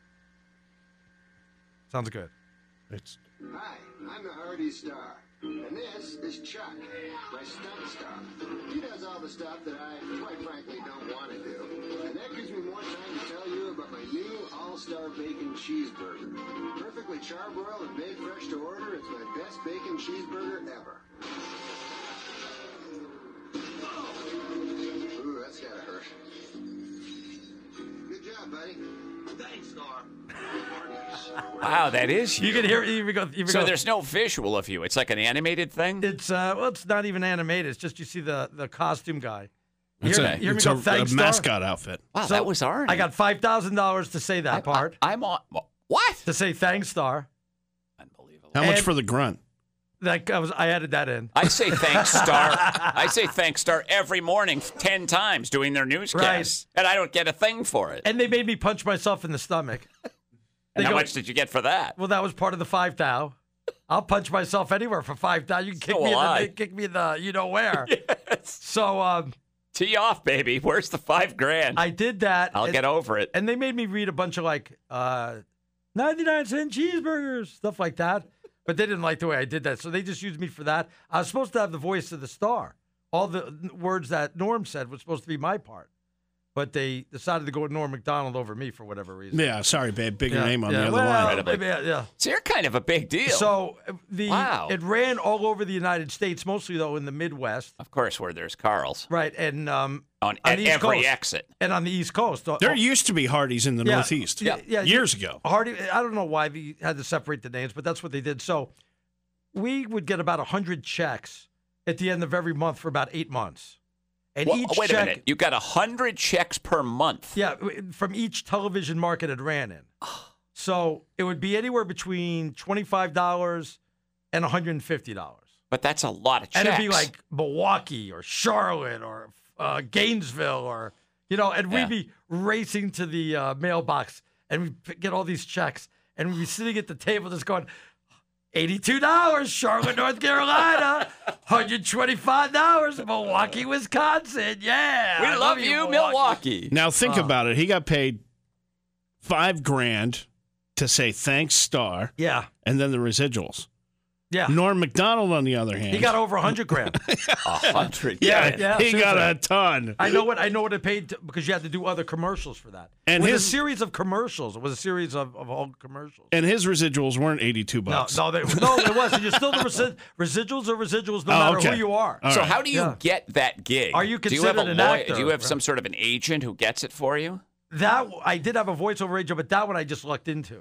Sounds good. It's, Hi, I'm the Hardy Star, and this is Chuck, my stunt star. He does all the stuff that I, quite frankly, don't want to do. And that gives me more time to tell you about my new All-Star Bacon Cheeseburger. Perfectly charbroiled and made fresh to order, it's my best bacon cheeseburger ever. Ooh, that's gotta hurt. Good job, buddy. Thanks, Star. Wow, that is you. You can hear. You go. You So go, there's no visual of you. It's like an animated thing. It's uh, well, it's not even animated. It's just you see the the costume guy. You it's hear, a, you hear me it's go, a, "Thanks, a star." mascot outfit. Wow, So that was Arnie. I got five thousand dollars to say that I, part. I, I'm on. What? to say thanks, star. Unbelievable. How much And- for the grunt? That I was. I added that in. I say thanks, Star. I say thanks, Star, every morning, ten times doing their newscasts, and I don't get a thing for it. And they made me punch myself in the stomach. And They how go, much did you get for that? Well, that was part of the five thou. I'll punch myself anywhere for five thou. You can kick So me in will the I. kick me in the you know where. Yes. So um, Tee off, baby. Where's the five grand? I did that. I'll and, get over it. And they made me read a bunch of like uh, ninety-nine cent cheeseburgers, stuff like that. But they didn't like the way I did that, so they just used me for that. I was supposed to have the voice of the star. All the n- words that Norm said was supposed to be my part. But they decided to go with Norm McDonald over me for whatever reason. Yeah, sorry, babe. Bigger Yeah, name on yeah. the other well, line. Incredibly. Yeah, yeah. So you're kind of a big deal. So uh, the Wow. it ran all over the United States, mostly though in the Midwest, of course, where there's Carl's right? And um, on, on at the East every Coast. exit. and on the East Coast. Uh, There oh, used to be Hardee's in the yeah, Northeast. yeah, yeah, Years you- ago. Hardy. I don't know why they had to separate the names, but that's what they did. So we would get about a hundred checks at the end of every month for about eight months, and Well, each wait check, a minute. You got a hundred checks per month. yeah, from each television market it ran in. So it would be anywhere between twenty-five dollars and one hundred and fifty dollars. But that's a lot of checks. And it'd be like Milwaukee or Charlotte or uh, Gainesville or, you know, and Yeah. we'd be racing to the uh, mailbox and we'd p- get all these checks and we'd be sitting at the table just going, eighty-two dollars, Charlotte, North Carolina, one hundred twenty-five dollars, Milwaukee, Wisconsin. Yeah. we I love you, Milwaukee. Now think Uh. about it. He got paid five grand to say thanks, Star, Yeah. and then the residuals. Yeah. Norm McDonald, on the other hand, He got over one hundred grand. A hundred. yeah, yeah, he got seriously. a ton. I know what I know what it paid to, because you had to do other commercials for that. And it was his- a series of commercials. It was a series of, of all commercials. And his residuals weren't eighty-two No, bucks. no, they, no, it wasn't. You're still the resi- residuals are residuals no Oh, matter okay. who you are. All So right. how do you Yeah. get that gig? Are you do you have a considered an lawyer? actor? Do you have some sort of an agent who gets it for you? That I did have a voiceover agent, but that one I just lucked into.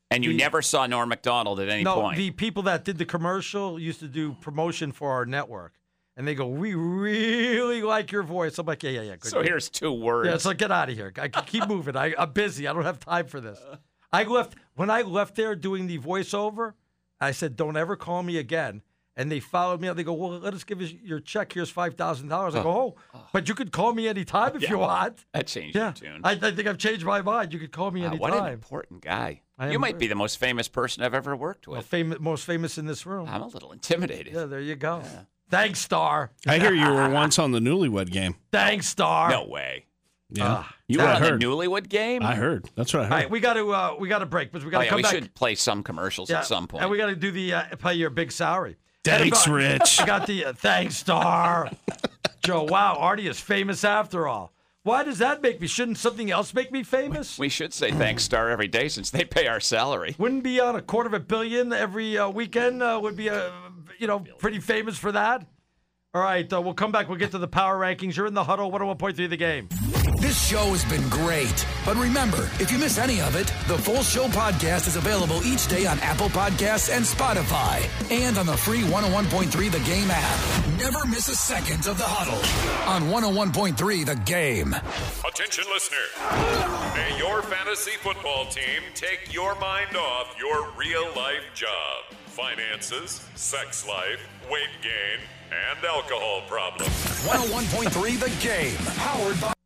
And you The- never saw Norm Macdonald at any no, point. the people that did the commercial used to do promotion for our network. And they go, we really like your voice. I'm like, yeah, yeah, yeah. Good so good. here's two words. Yeah, so get out of here. I keep moving. I, I'm busy. I don't have time for this. I left when I left there doing the voiceover. I said, "Don't ever call me again." And they followed me out. They go, "Well, let us give you your check. Here's five thousand dollars." I go, "Oh, but you could call me anytime if Yeah. you want." That changed Yeah, your tune. I, I think I've changed my mind. You could call me Wow, anytime. what an important guy. I You am- might be the most famous person I've ever worked well, with. famous, most famous in this room. I'm a little intimidated. Yeah, there you go. Thanks, Star. I hear you were once on the Newlywed Game. Thanks, Star. No way. Yeah, Ah, you Not I on heard. the Newlywed Game? I heard. That's what I heard. All right, we got to uh, we got to break, but we got Oh, to yeah, come we back. should play some commercials Yeah, at some point. and we got to do the uh, pay your big salary. Thanks, And, uh, Rich. I got the uh, thanks, Star. Joe, wow, Artie is famous after all. Why does that make me? Shouldn't something else make me famous? we should say thanks, Star, every day since they pay our salary. Wouldn't be on a quarter of a billion every uh, weekend uh, would be uh, you know pretty famous for that. All right, uh, we'll come back. We'll get to the power rankings. You're in the huddle. one oh one point three The Game. This show has been great. But remember, if you miss any of it, the full show podcast is available each day on Apple Podcasts and Spotify. And on the free one oh one point three The Game app. Never miss a second of the huddle on one oh one point three The Game. Attention listener. May your fantasy football team take your mind off your real life job. Finances, sex life, weight gain, and alcohol problems. one oh one point three The Game. Powered by...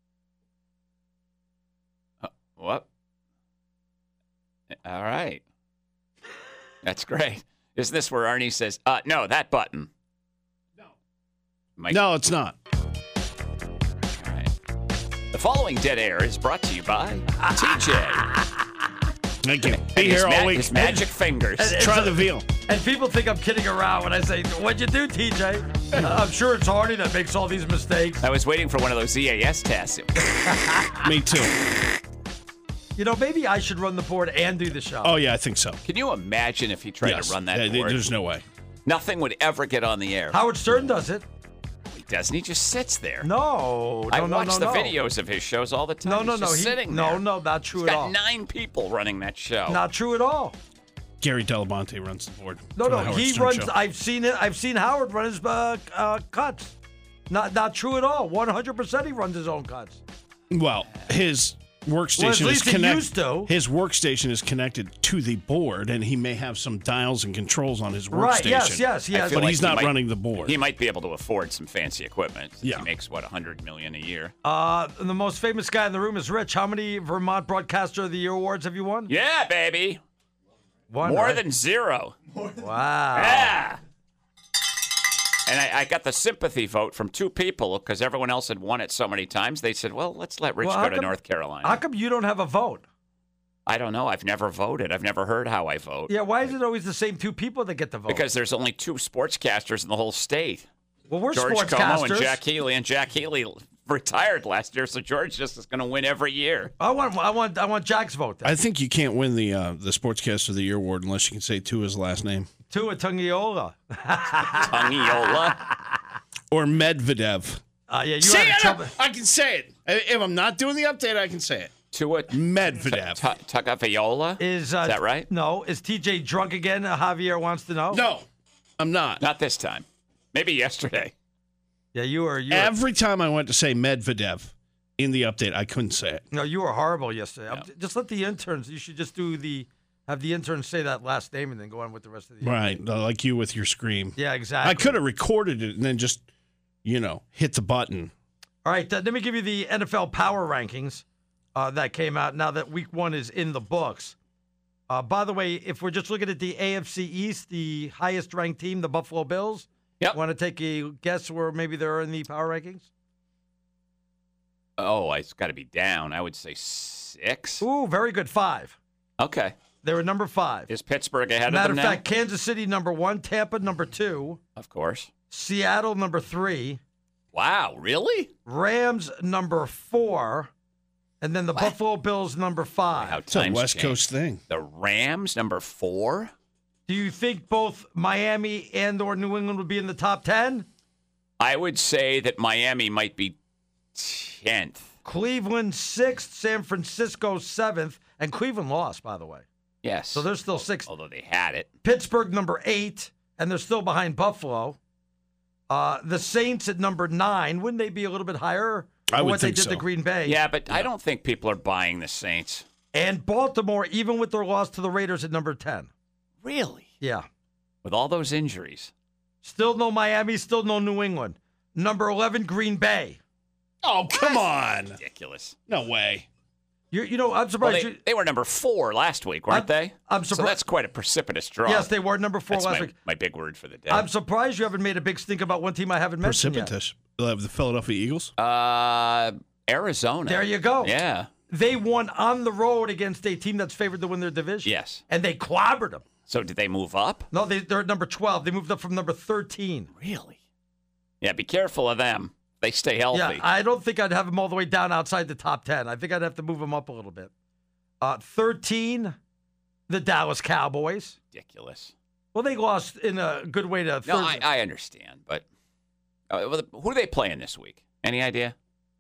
What? All right. That's great. Isn't this where Arnie says, uh, no, that button? No. Mike, No, it's not. All right. The following dead air is brought to you by T J. Thank you. And Be his here ma- all week. His magic fingers. And- Try the veal. And people think I'm kidding around when I say, "What'd you do, T J?" I'm sure it's Artie that makes all these mistakes. I was waiting for one of those Z A S tests. Me too. You know, maybe I should run the board and do the show. Oh, yeah, I think so. Can you imagine if he tried Yes. to run that Yeah, board? There's no way. Nothing would ever get on the air. Howard Stern does it. He doesn't. He just sits there. No, no, I no, watch no, the no. videos of his shows all the time. No, no, He's no. just He, sitting no, there. no, not true He's at got all. nine people running that show. Not true at all. Gary Delabonte runs the board. No, for the no, Howard he Stern runs. show. I've seen it. I've seen Howard run his uh, uh, cuts. Not, not true at all. One hundred percent, he runs his own cuts. Well, his workstation Well, at least is he connected. used to. His workstation is connected to the board, and he may have some dials and controls on his workstation. Right? Yes, yes, he I has. feel But like he's he not might- running the board. He might be able to afford some fancy equipment. since Yeah. He makes, what, one hundred million dollars a year? Uh, the most famous guy in the room is Rich. How many Vermont Broadcaster of the Year awards have you won? Yeah, baby. One. More right? than zero. Wow. Yeah. And I, I got the sympathy vote from two people because everyone else had won it so many times. They said, well, let's let Rich Well, go how to come- North Carolina. How come you don't have a vote? I don't know. I've never voted. I've never heard how I vote. Yeah, why is it always the same two people that get the vote? Because there's only two sportscasters in the whole state. well, we're George Como sportscasters. and Jack Healy. And Jack Healy retired last year, so George just is going to win every year. I want, I want, I want Jack's vote. Then. I think you can't win the uh, the Sportscaster of the Year award unless you can say Tua's last name Tua Tagovailoa. Tungiola. or Medvedev. Uh, yeah, you See, had I, trouble. know. I can say it. If I'm not doing the update, I can say it. Tua Medvedev. Tagovailoa. Is uh, Is that right? No. Is T J drunk again? Uh, Javier wants to know. No, I'm not. Not this time. Maybe yesterday. Yeah, you were. You were Every time I went to say Medvedev in the update, I couldn't say it. no, you were horrible yesterday. Yeah. Just let the interns. You should just do the have the interns say that last name and then go on with the rest of the. Right, like you with your scream. Yeah, exactly. I could have recorded it and then just, you know, hit the button. All right, uh, let me give you the N F L power rankings uh, that came out now that week one is in the books. Uh, by the way, if we're just looking at the A F C East, the highest ranked team, the Buffalo Bills. Yep. Want to take a guess where maybe they're in the power rankings? Oh, it's got to be down. I would say six. Ooh, very good. Five. Okay. They were number five. Is Pittsburgh ahead Matter of of them fact, Kansas City number one, Tampa number two, now? Of course. Seattle number three, Wow, really? Rams number four, and then the What? Buffalo Bills number five. How It's a times West change. Coast thing. The Rams, number four? Do you think both Miami and or New England would be in the top ten? I would say that Miami might be tenth. Cleveland sixth, San Francisco seventh, and Cleveland lost, by the way. Yes. So they're still six. Although they had it. Pittsburgh, number eight, and they're still behind Buffalo. Uh, the Saints at number nine. Wouldn't they be a little bit higher I than would what they think did so. to Green Bay? Yeah, but I don't think people are buying the Saints. And Baltimore, even with their loss to the Raiders at number ten. Really? Yeah. With all those injuries. Still no Miami, still no New England. Number eleven, Green Bay. Oh, come on. Ridiculous. No way. You, you know, I'm Well, surprised. they, you, they were number four last week, weren't I'm- they? I'm So surprised- that's quite a precipitous drop. yes, they were number four That's last my, week. my big word for the day. I'm surprised you haven't made a big stink about one team I haven't mentioned yet. Precipitous. They'll have the Philadelphia Eagles. Uh, Arizona. There you go. Yeah. They won on the road against a team that's favored to win their division. Yes. And they clobbered them. So did they move up? No, they, they're at number twelve. They moved up from number thirteen. Really? Yeah, be careful of them. They stay healthy. Yeah, I don't think I'd have them all the way down outside the top ten. I think I'd have to move them up a little bit. Uh, thirteen, the Dallas Cowboys. Ridiculous. Well, they lost in a good way to No, Thursday. I, I understand, but uh, well, who are they playing this week? Any idea?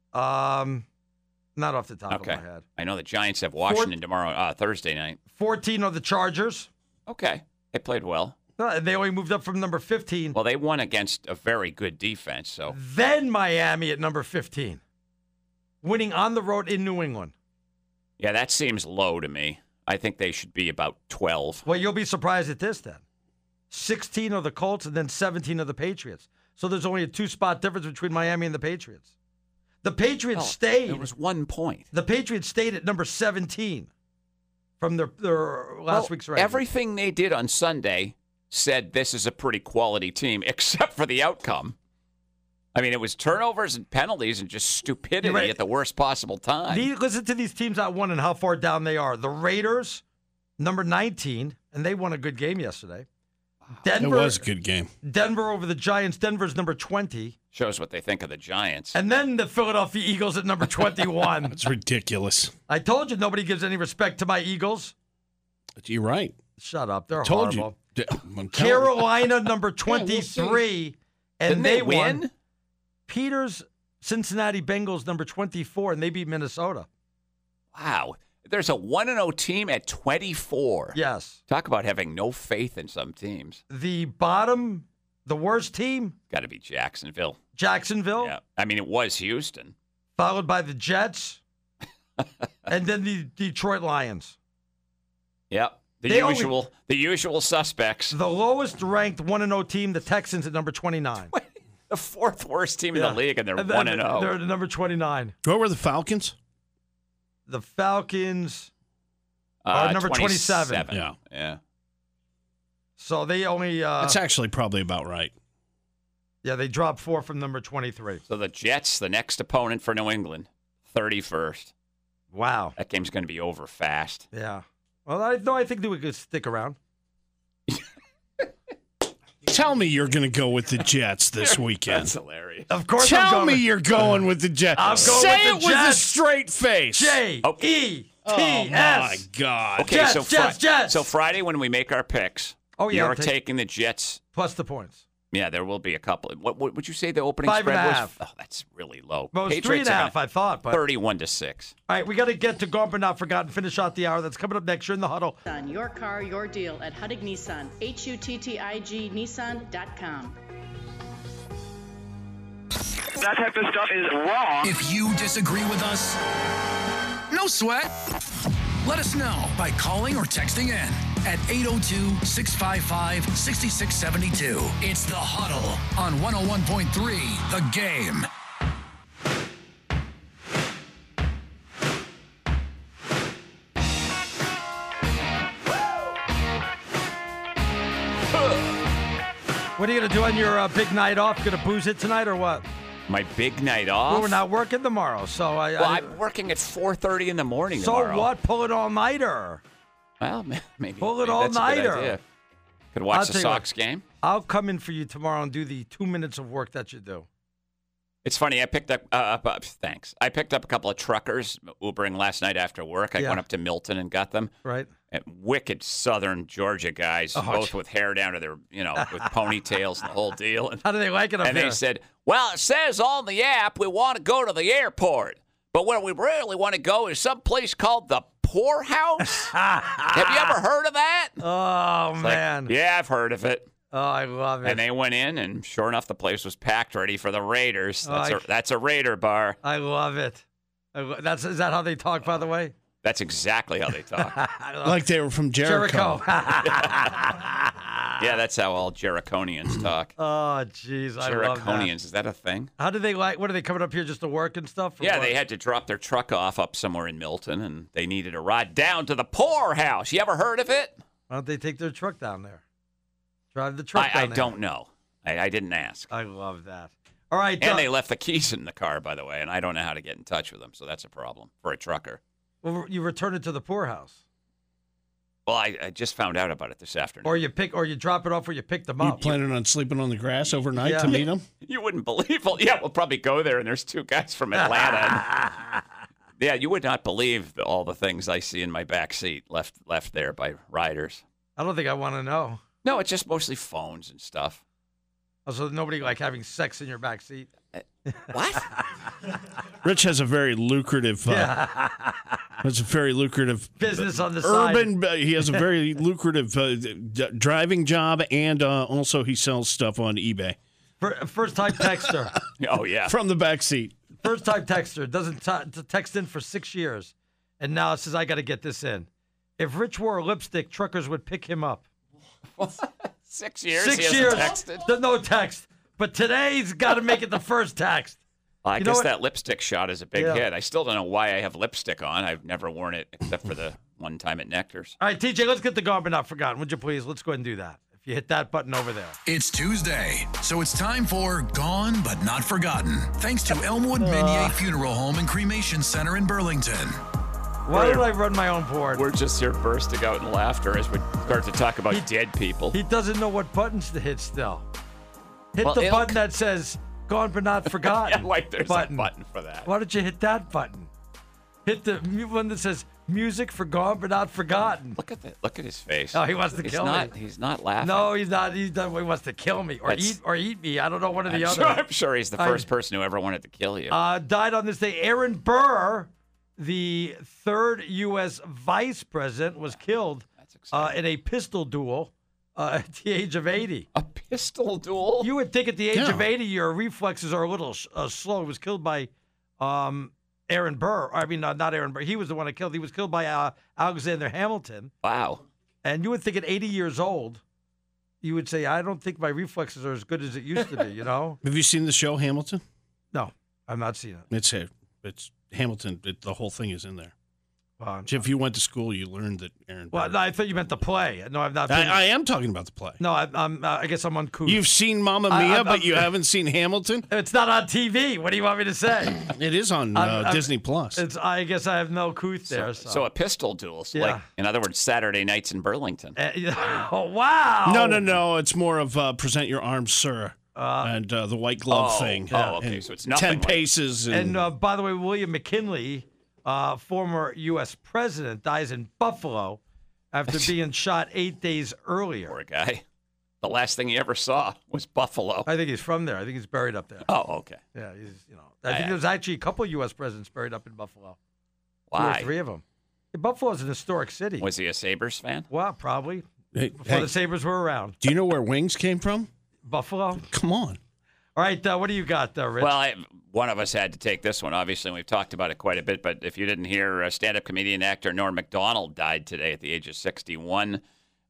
um, not off the top Okay. of my head. I know the Giants have Washington tomorrow, uh, Thursday night. fourteen are the Chargers. Okay. They played well. Uh, They only moved up from number fifteen. Well, they won against a very good defense, so Then Miami at number fifteen, winning on the road in New England. yeah, that seems low to me. I think they should be about twelve. Well, you'll be surprised at this then. sixteen are the Colts and then seventeen are the Patriots. So there's only a two-spot difference between Miami and the Patriots. The Patriots Oh, stayed. It was one point. The Patriots stayed at number seventeen from their, their last Well, week's ranking. everything they did on Sunday said this is a pretty quality team, except for the outcome. I mean, it was turnovers and penalties and just stupidity You're right. at the worst possible time. The- listen to these teams that won and how far down they are. The Raiders, number nineteen, and they won a good game yesterday. Denver, It was a good game. Denver over the Giants. Denver's number twenty. Shows what they think of the Giants. And then the Philadelphia Eagles at number twenty-one. It's ridiculous. I told you nobody gives any respect to my Eagles. You're right. Shut up. They're Told horrible. you. I'm telling you. Carolina, number Yeah, we'll twenty-three. and Didn't they, they win? won. Peters, Cincinnati Bengals, number twenty-four, and they beat Minnesota. Wow. There's a one and oh team at twenty-four. Yes. Talk about having no faith in some teams. The bottom, the worst team, Got to be Jacksonville. Jacksonville, Yeah. I mean, it was Houston. followed by the Jets, and then the Detroit Lions. Yep. The They only- usual the usual suspects. The lowest ranked one and oh team, the Texans, at number twenty-nine. The fourth worst team in Yeah. the league, and they're then one and oh. They're at number twenty-nine. What were the Falcons? The Falcons, Uh, Uh, number twenty-seven. Yeah. Yeah. so they only, uh, That's actually probably about right. yeah, they dropped four from number twenty-three. So the Jets, the next opponent for New England, thirty-first. Wow. That game's going to be over fast. Yeah. Well, I no, I think they would could stick around. Tell me you're going to go with the Jets this weekend. That's hilarious. Of course, I'm Tell going me with- you're going with the Jets. I'm going Say with it the with a Jets. straight face. J Okay. E T Oh, my S. God. Okay, Jets, so Jets, Jets. so Friday when we make our picks, Oh, yeah, you're I'm take- taking the Jets. Plus the points. Yeah, there will be a couple. What, what would you say the opening Five and spread a was? half. Oh, that's really low. Well, it was three Patriots and a are half, gonna- I thought. But thirty-one to six. all right, we got to get to Gone But Not Forgotten. Finish out the hour. That's coming up next. You're in the huddle. Nissan, your car, your deal at Huttig Nissan, H U T T I G Nissan dot com. That type of stuff is wrong. If you disagree with us, no sweat. Let us know by calling or texting in at eight oh two, six five five, six six seven two. It's The Huddle on one oh one point three The Game. What are you going to do on your uh, big night off? Going to booze it tonight or what? My big night off. Well, we're not working tomorrow, so I. Well, I I'm working at four thirty in the morning so tomorrow. what? Pull it all nighter. Well, ma- maybe. Pull it maybe that's a good all-nighter. idea. Could I'll watch the tell you what. Sox game. I'll come in for you tomorrow and do the two minutes of work that you do. It's funny. I picked up. Uh, up uh, thanks. I picked up a couple of truckers Ubering last night after work. I Yeah. went up to Milton and got them. Right? And wicked Southern Georgia guys, Oh, both gee. with hair down to their, you know, with ponytails and the whole deal. And, How do they like it up and there? they said, "Well, it says on the app we want to go to the airport, but where we really want to go is some place called the poorhouse? Have you ever heard of that? Oh, It's like, man. yeah, I've heard of it. Oh, I love it. And they went in, and sure enough, the place was packed, ready for the Raiders. Oh, That's, I- a, that's a Raider bar. I love it. I lo- That's Is that how they talk, by the way? That's exactly how they talk. Like they were from Jericho. Jericho. Yeah, that's how all Jericonians talk. Oh, jeez. I love that. Jericonians, is that a thing? How do they like, what are they coming up here just to work and stuff? or Yeah, what? they had to drop their truck off up somewhere in Milton, and they needed a ride down to the poorhouse. You ever heard of it? Why don't they take their truck down there? Drive the truck I, down I there. don't know. I, I didn't ask. I love that. All right. And uh, they left the keys in the car, by the way, and I don't know how to get in touch with them, so that's a problem for a trucker. well, you return it to the poorhouse. Well, I, I just found out about it this afternoon. Or you pick, or you drop it off, or you pick them You up. planning on sleeping on the grass overnight Yeah. to meet him? You wouldn't believe. Well, yeah, we'll probably go there, and there's two guys from Atlanta. and- yeah, you would not believe the, all the things I see in my back seat left left there by riders. I don't think I want to know. No, it's just mostly phones and stuff. Also, nobody like having sex in your back seat. What? Rich has a very lucrative, uh, has a very lucrative Business on the side. urban. Uh, he has a very lucrative uh, d- driving job, and uh, also he sells stuff on eBay Fir- First time texter. Oh yeah. from the back seat. First time texter doesn't t- t- text in for six years, and now it says I got to get this in. If Rich wore lipstick, truckers would pick him up. Six years. Six he hasn't years. texted. There's no text, but today's got to make it the first text. I You know guess what? that lipstick shot is a big Yeah. hit. I still don't know why I have lipstick on. I've never worn it except for the one time at Nectar's. All right, T J, let's get the gone but not forgotten. Would you please? Let's go ahead and do that. If you hit that button over there. It's Tuesday, so it's time for Gone But Not Forgotten. Thanks to Elmwood Menier Funeral Home and Cremation Center in Burlington. Why did I run my own board? We're just here bursting out in laughter as we start to talk about He- dead people. He doesn't know what buttons to hit still. Hit Well, the it'll- button that says gone but not forgotten. Yeah, like there's button. a button for that. Why don't you hit that button? Hit the mu- one that says music for gone but not forgotten. Look at that. Look at his face. Oh, he wants to he's kill not, me. He's not laughing. No, he's not. He's done. He wants to kill me or That's- eat or eat me. I don't know one or the I'm other. sure, I'm sure he's the I- first person who ever wanted to kill you. Uh, died on this day. Aaron Burr, the third U S vice president, was killed That's uh, exciting. in a pistol duel uh, at the age of eighty. a pistol duel? You would think at the age Yeah. of eighty, your reflexes are a little uh, slow. He was killed by um, Aaron Burr. I mean, uh, not Aaron Burr. He was the one that killed. He was killed by uh, Alexander Hamilton. Wow. And you would think at eighty years old, you would say, I don't think my reflexes are as good as it used to be, you know? Have you seen the show Hamilton? No, I've not seen it. It's it. It's Hamilton. It, the whole thing is in there. Uh, If you went to school, you learned that Aaron. well, Burr- no, I thought you meant the play. No, I've not been. I, I am talking about the play. no, I, I'm, uh, I guess I'm uncouth. You've seen Mamma I- Mia, I'm- but I'm- you haven't seen Hamilton. It's not on T V. What do you want me to say? It is on uh, I'm- I'm- Disney Plus. It's. I guess I have no couth there. So, So a pistol duel. So Yeah. like, in other words, Saturday nights in Burlington. Uh, yeah. Oh, wow. No, no, no. It's more of uh, present your arms, sir, and uh, the white glove Oh, thing. oh, okay, And so it's nothing ten like- paces. And, And uh, by the way, William McKinley, uh, former U S president, dies in Buffalo after being shot eight days earlier. Poor guy. The last thing he ever saw was Buffalo. I think he's from there. I think he's buried up there. Oh, okay. Yeah, he's. You know, I think I- there's actually a couple of U S presidents buried up in Buffalo. Two or Why? three of them. Yeah, Buffalo's an historic city. Was he a Sabres fan? Well, probably hey, before hey, the Sabres were around. do you know where wings came from? Buffalo. Come on. All right, uh, what do you got, uh, Rich? Well, I, one of us had to take this one, obviously, and we've talked about it quite a bit. But if you didn't hear, uh, stand-up comedian actor Norm Macdonald died today at the age of sixty-one.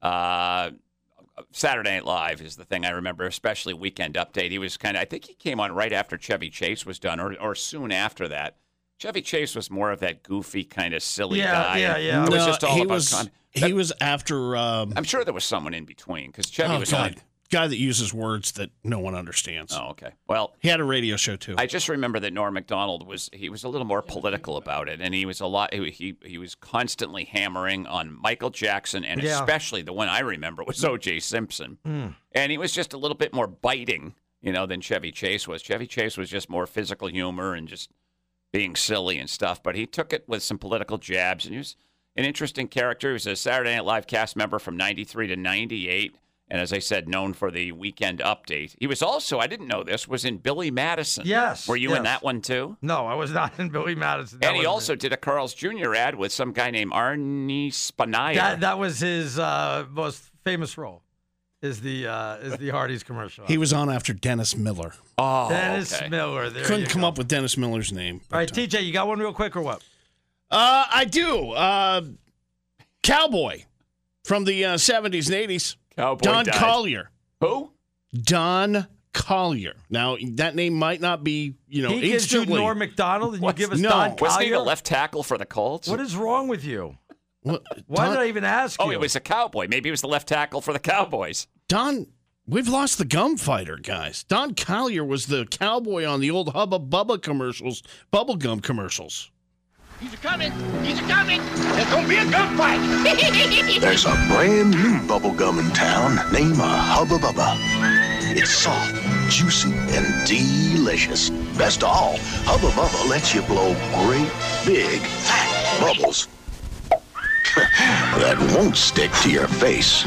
Uh, Saturday Night Live is the thing I remember, especially Weekend Update. He was kind of, I think he came on right after Chevy Chase was done, or, or soon after that. Chevy Chase was more of that goofy, kind of silly Yeah, guy. yeah, and yeah. It was No, just all he about was. con- He was after. Um, I'm sure there was someone in between because Chevy oh, was God. on. Guy that uses words that no one understands. Oh, okay. Well, He had a radio show too. I just remember that Norm Macdonald was he was a little more political about it, and he was a lot. He he, he was constantly hammering on Michael Jackson, and Yeah. especially the one I remember was O J Simpson, Mm. and he was just a little bit more biting, you know, than Chevy Chase was. Chevy Chase was just more physical humor and just being silly and stuff, but he took it with some political jabs, and he was an interesting character. He was a Saturday Night Live cast member from ninety-three to ninety-eight. And as I said, known for the Weekend Update. He was also, I didn't know this, was in Billy Madison. Yes. Were you yes. in that one too? No, I was not in Billy Madison. That and he wasn't also it. did a Carl's Junior ad with some guy named Arnie Spanier. That, that was his uh, most famous role, is the uh, is the Hardee's commercial. He was on after Dennis Miller. oh, Dennis okay. Miller. There Couldn't you come go. up with Dennis Miller's name. All right, T J, you got one real quick or what? Uh, I do. Uh, Cowboy from the uh, seventies and eighties. Cowboy Don died. Collier. Who? Don Collier. Now, that name might not be, you know, He gives you instantly. Norm Macdonald and you What? give us No. Don Wasn't he the Collier? left tackle for the Colts? What is wrong with you? What, Why Don, did I even ask oh, you? he was a Cowboy. Maybe he was the left tackle for the Cowboys. Don, we've lost the gum fighter, guys. Don Collier was the cowboy on the old Hubba Bubba commercials, bubblegum commercials. He's a coming. He's a coming. There's gonna be a gunfight. There's a brand new bubble gum in town named a Hubba Bubba. It's soft, juicy, and delicious. Best of all, Hubba Bubba lets you blow great, big, fat bubbles that won't stick to your face.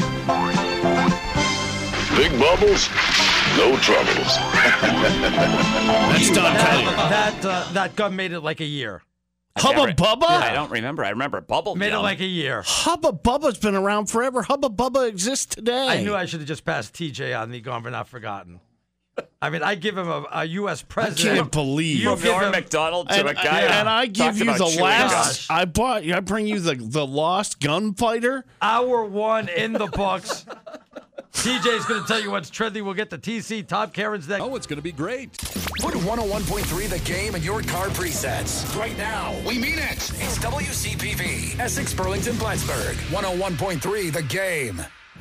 Big bubbles, no troubles. That's Don Collier. that that, uh, that gum made it like a year. Hubba Never- Bubba? I don't remember. I remember Bubble Made Gum. it like a year. Hubba Bubba's been around forever. Hubba Bubba exists today. I knew I should have just passed T J on the Gone But Not Forgotten. I mean, I give him a, a U S I president. can't believe You From give Norm him- Macdonald to and, a guy. and I give talked you about the chewing last. gum. I bought. I bring you the the lost gunfighter. Hour one in the books. T J's going to tell you what's trending. We'll get to T C, Tom Karen's next. Oh, it's going to be great. Put one oh one point three The Game in your car presets. Right now. We mean it. It's W C P V, Essex, Burlington, Plattsburgh. one oh one point three The Game.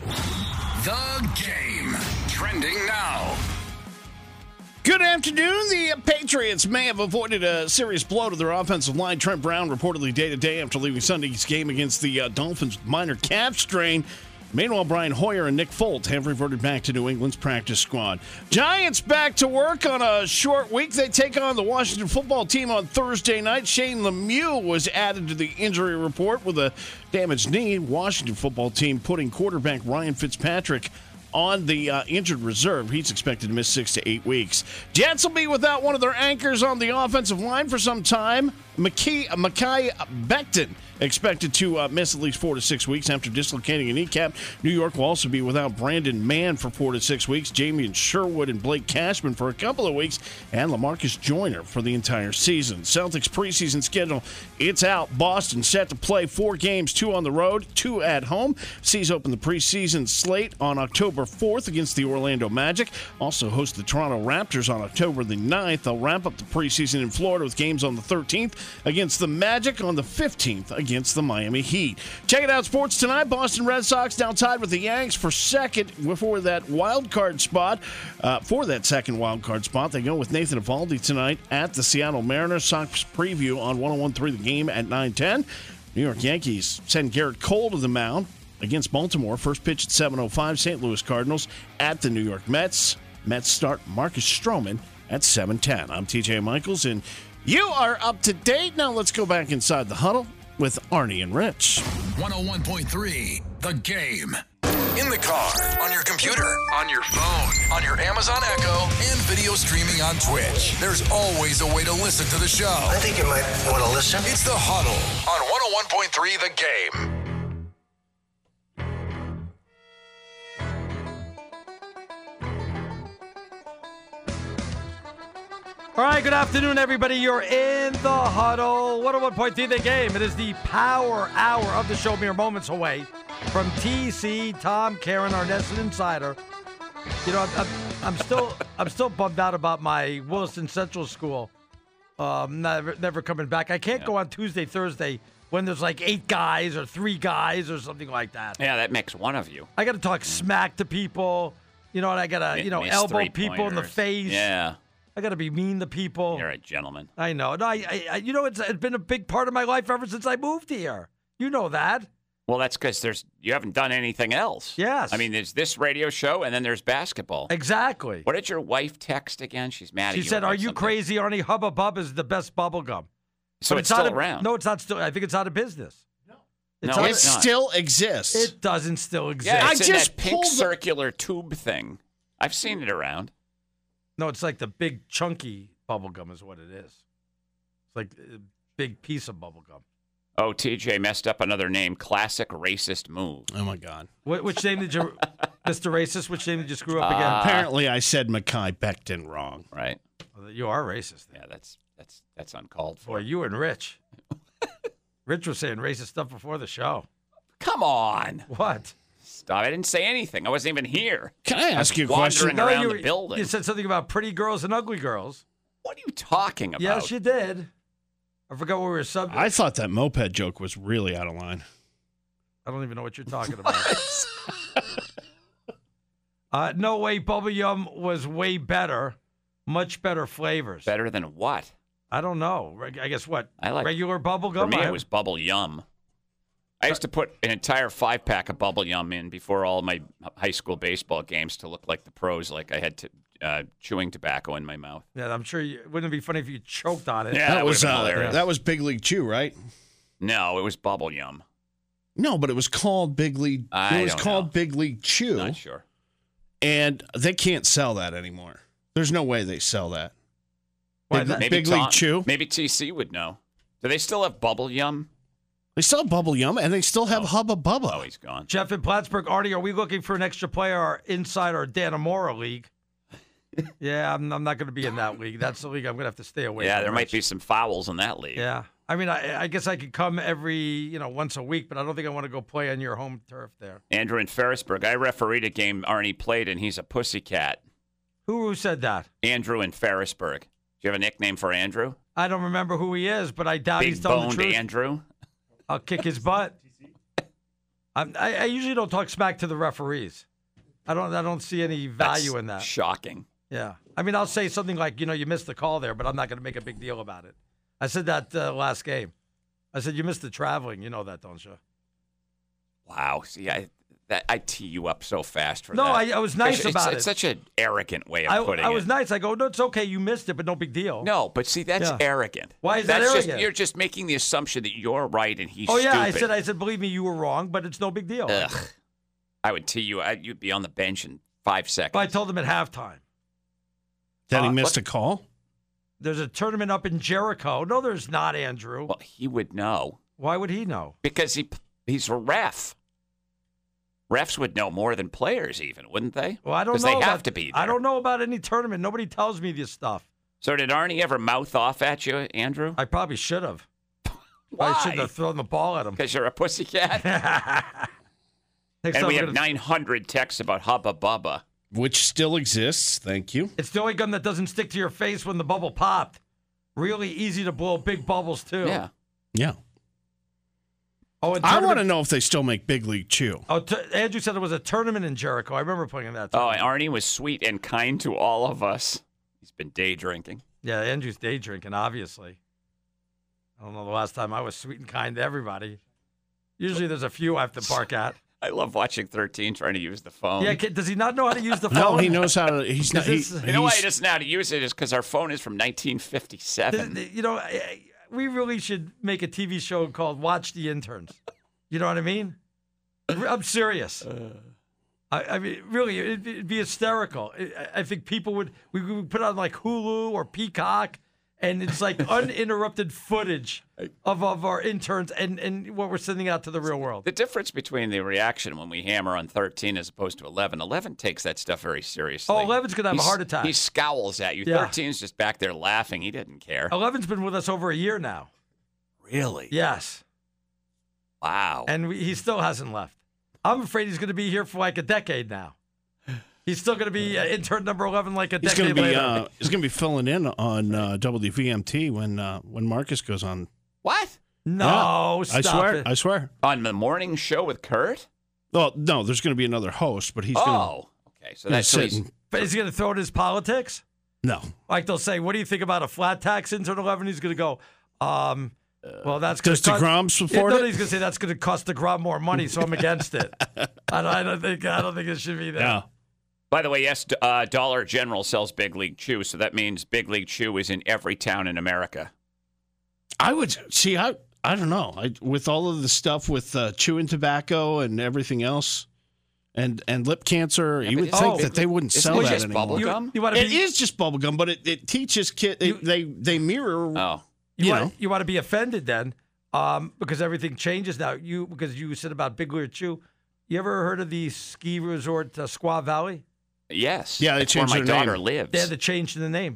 The Game. Trending now. Good afternoon. The Patriots may have avoided a serious blow to their offensive line. Trent Brown reportedly day to day after leaving Sunday's game against the uh, Dolphins minor calf strain. Meanwhile, Brian Hoyer and Nick Folt have reverted back to New England's practice squad. Giants back to work on a short week. They take on the Washington football team on Thursday night. Shane Lemieux was added to the injury report with a damaged knee. Washington football team putting quarterback Ryan Fitzpatrick on the uh, injured reserve. He's expected to miss six to eight weeks. Jets will be without one of their anchors on the offensive line for some time. Mekhi Becton expected to uh, miss at least four to six weeks after dislocating a kneecap. New York will also be without Brandon Mann for four to six weeks, Jamie Sherwood and Blake Cashman for a couple of weeks, and LaMarcus Joyner for the entire season. Celtics preseason schedule, it's out. Boston set to play four games, two on the road, two at home. Seas open the preseason slate on October fourth against the Orlando Magic. Also host the Toronto Raptors on October the ninth. They'll wrap up the preseason in Florida with games on the thirteenth against the Magic, on the fifteenth against the Miami Heat. Check it out, sports tonight. Boston Red Sox down tied with the Yanks for second before that wild card spot. Uh, for that second wild card spot, they go with Nathan Eovaldi tonight at the Seattle Mariners. Sox preview on one oh one point three The Game at nine ten. New York Yankees send Garrett Cole to the mound against Baltimore. First pitch at seven oh five. Saint Louis Cardinals at the New York Mets. Mets start Marcus Stroman at seven ten. I'm T J Michaels, and you are up to date. Now let's go back inside the huddle with Arnie and Rich. one oh one point three The Game. In the car, on your computer, on your phone, on your Amazon Echo, and video streaming on Twitch. There's always a way to listen to the show. I think you might want to listen. It's The Huddle on one oh one point three The Game. All right, good afternoon, everybody. You're in the huddle. one oh one point three The Game. It is the power hour of the show, mere moments away from T C, Tom, Karen, our Nesson Insider. You know, I'm, I'm, I'm still I'm still bummed out about my Williston Central School um, never, never coming back. I can't Yeah. go on Tuesday, Thursday when there's like eight guys or three guys or something like that. Yeah, that makes one of you. I got to talk smack to people. You know, and I got to, you know, Miss elbow people in the three-pointers. face. Yeah, I got to be mean to people. you're a gentleman. I know. No, I, I, I, you know, it's, it's been a big part of my life ever since I moved here. You know that. Well, that's because there's you haven't done anything else. Yes. I mean, there's this radio show, and then there's basketball. Exactly. What did your wife text again? She's mad at She you. said, about "Are you something." crazy, Arnie? Hubba Bubba is the best bubble gum." So But it's not still a- around. No, it's not still. I think it's out of business. It's No, on- It it's not. still exists. It doesn't still exist. Yeah, I it's in just that pink pulled the- circular tube thing. I've seen it around. No, it's like the big chunky bubble gum is what it is. It's like a big piece of bubble gum. Oh, T J messed up another name. Classic racist move. oh, my God. Wh- Which name did you, Mister Racist, which name did you screw up again? Uh, Apparently, I said Mekhi Becton wrong. Right? Well, you are racist. Then. Yeah, that's that's that's uncalled Boy, for. you and Rich. Rich was saying racist stuff before the show. Come on. What? Stop. I didn't say anything. I wasn't even here. Can I ask you a Wandering question? around you, the building. you said something about pretty girls and ugly girls. What are you talking about? Yes, you did. I forgot what we were subject. I thought that moped joke was really out of line. I don't even know what you're talking about. uh, no way, Bubble Yum was way better. Much better flavors. Better than what? I don't know. Reg- I guess what? I like- regular bubble For gum. me, I- it was Bubble Yum. I used to put an entire five pack of Bubble Yum in before all my high school baseball games to look like the pros, like I had to, uh, chewing tobacco in my mouth. Yeah, I'm sure. You, wouldn't it be funny if you choked on it? Yeah, that that was would've been uh, hilarious. that was Big League Chew, right? No, it was Bubble Yum. No, but it was called Big League. I it was don't called know. Big League Chew, Not sure. and they can't sell that anymore. There's no way they sell that. Why, Big, that- Maybe Big Tom- League Chew. Maybe T C would know. Do they still have Bubble Yum? They still have Bubble Yum, and they still have Hubba Bubba. Oh, he's gone. Jeff in Plattsburgh, Artie, are we looking for an extra player inside our Danamora league? yeah, I'm, I'm not going to be in that league. That's the league I'm going to have to stay away Yeah, from. there might Rich. be some fouls in that league. Yeah. I mean, I, I guess I could come every, you know, once a week, but I don't think I want to go play on your home turf there. Andrew in Ferrisburg. I refereed a game Arnie played, and he's a pussycat. Who, who said that? Andrew in Ferrisburg. Do you have a nickname for Andrew? I don't remember who he is, but I doubt he's Big telling the boned truth. Andrew. I'll kick his butt. I'm, I, I usually don't talk smack to the referees. I don't. I don't see any value That's in that. Shocking. Yeah. I mean, I'll say something like, you know, you missed the call there, but I'm not going to make a big deal about it. I said that uh, last game. I said you missed the traveling. You know that, don't you? Wow. See, I that I tee you up so fast for No, that. I, I was nice it's, about it's it. such an arrogant way of I, putting I it. was nice. I go, no, it's okay. You missed it, but no big deal. No, but see, that's Yeah. arrogant. Why is that that's arrogant? Just, you're just making the assumption that you're right and he's Oh yeah, I stupid. said. I said, believe me, you were wrong, but it's no big deal. Ugh. I would tee you. I, you'd be on the bench in five seconds. But I told him at halftime. That he Uh, missed what- a call? There's a tournament up in Jericho. No, there's not, Andrew. Well, he would know Why would he know? because he he's a ref. Refs would know more than players, even, wouldn't they? Well, I don't know. Because they about, have to be. I there. don't know about any tournament. Nobody tells me this stuff. So did Arnie ever mouth off at you, Andrew? I probably should have. Why? I should have thrown the ball at him. Because you're a pussycat. Next and time we we're have gonna- nine hundred texts about Hubba Bubba. Which still exists. Thank you. It's the only gun that doesn't stick to your face when the bubble popped. Really easy to blow big bubbles too. Yeah. Yeah. Oh, and I tournament- want to know if they still make Big League Chew. Oh, t- Andrew said it was a tournament in Jericho. I remember playing in that. Oh, Tournament. and Arnie was sweet and kind to all of us. He's been day drinking. Yeah, Andrew's day drinking, obviously. I don't know the last time I was sweet and kind to everybody. Usually there's a few I have to bark at. I love watching thirteen trying to use the phone. Yeah, kid, does he not know how to use the phone? No, he knows how to. He's not. He, Is this- You know why he's- he doesn't know how to use it is because our phone is from nineteen fifty-seven. Th- th- You know, I- I- we really should make a T V show called Watch the Interns. You know what I mean? I'm serious. I, I mean, really, it'd, it'd be hysterical. I, I think people would, we would put on like Hulu or Peacock, and it's like uninterrupted footage of, of our interns and, and what we're sending out to the real world. The difference between the reaction when we hammer on thirteen as opposed to eleven, eleven takes that stuff very seriously. Oh, eleven's going to have a He's- heart attack. He scowls at you. Yeah. thirteen's just back there laughing. He didn't care. eleven's been with us over a year now. Really? Yes. Wow. And we, he still hasn't left. I'm afraid he's going to be here for like a decade now. He's still going to be uh, intern number eleven like a He's decade going to be. later. Uh, he's going to be filling in on uh, W V M T when uh, when Marcus goes on. What? no, Yeah, stop I swear. it. I swear. On the morning show with Kurt? Well, no, there's going to be another host, but he's going Oh, okay. So that's so he's- sitting. But is he going to throw in his politics? No, Like they'll say, what do you think about a flat tax intern eleven? He's going to go, um, well, that's going does DeGrom support no, it? He's going to say that's going to cost DeGrom more money, so I'm against it. I, don't, I don't think I don't think it should be there. Yeah. By the way, yes, uh, Dollar General sells Big League Chew, so that means Big League Chew is in every town in America. I would see. I I don't know. I, with all of the stuff with uh, chewing tobacco and everything else, and and lip cancer, Yeah, you but would it's- think oh, that they wouldn't isn't sell it that just anymore. bubble You, gum? you want to It be is just bubble gum, but it, it teaches kids. They, You- they they mirror. Oh, you, you want, know. you want to be offended then, um, because everything changes now. You because you said about Big Lear Chew. You ever heard of the ski resort uh, Squaw Valley? yes. Yeah, they That's where changed my their daughter name. lives. They had to change the name.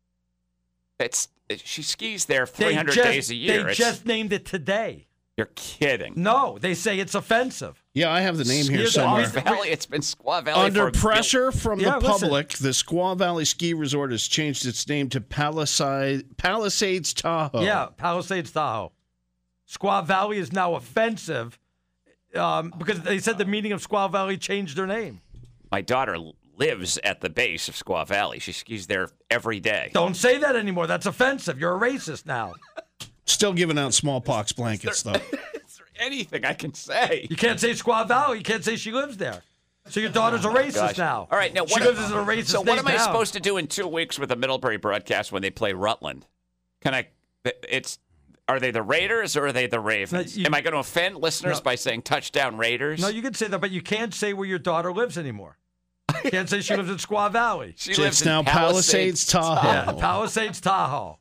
It's she skis there They three hundred just- days a year. They It's- just named it today. You're kidding. No, they say it's offensive. Yeah, I have the name here Here's somewhere. the- Squaw Valley. It's been Squaw Valley Under for pressure from Yeah, the listen. public, the Squaw Valley Ski Resort has changed its name to Palisade, Palisades Tahoe. Yeah, Palisades Tahoe. Squaw Valley is now offensive um, because they said the meaning of Squaw Valley changed their name. My daughter lives at the base of Squaw Valley. She skis there every day. Don't say that anymore. That's offensive. You're a racist now. Still giving out smallpox blankets, though. Is there anything I can say? You can't say Squaw Valley. You can't say she lives there. So your daughter's a racist Gosh. now. All right, now she what? lives as a racist. so what state am I now. supposed to do in two weeks with the Middlebury broadcast when they play Rutland? Can I? It's are they the Raiders or are they the Ravens? No, you- am I going to offend listeners No. by saying touchdown Raiders? No, you can say that, but you can't say where your daughter lives anymore. You can't say she lives in Squaw Valley. she It's lives now in Palisades, Tahoe. Yeah, Palisades Tahoe.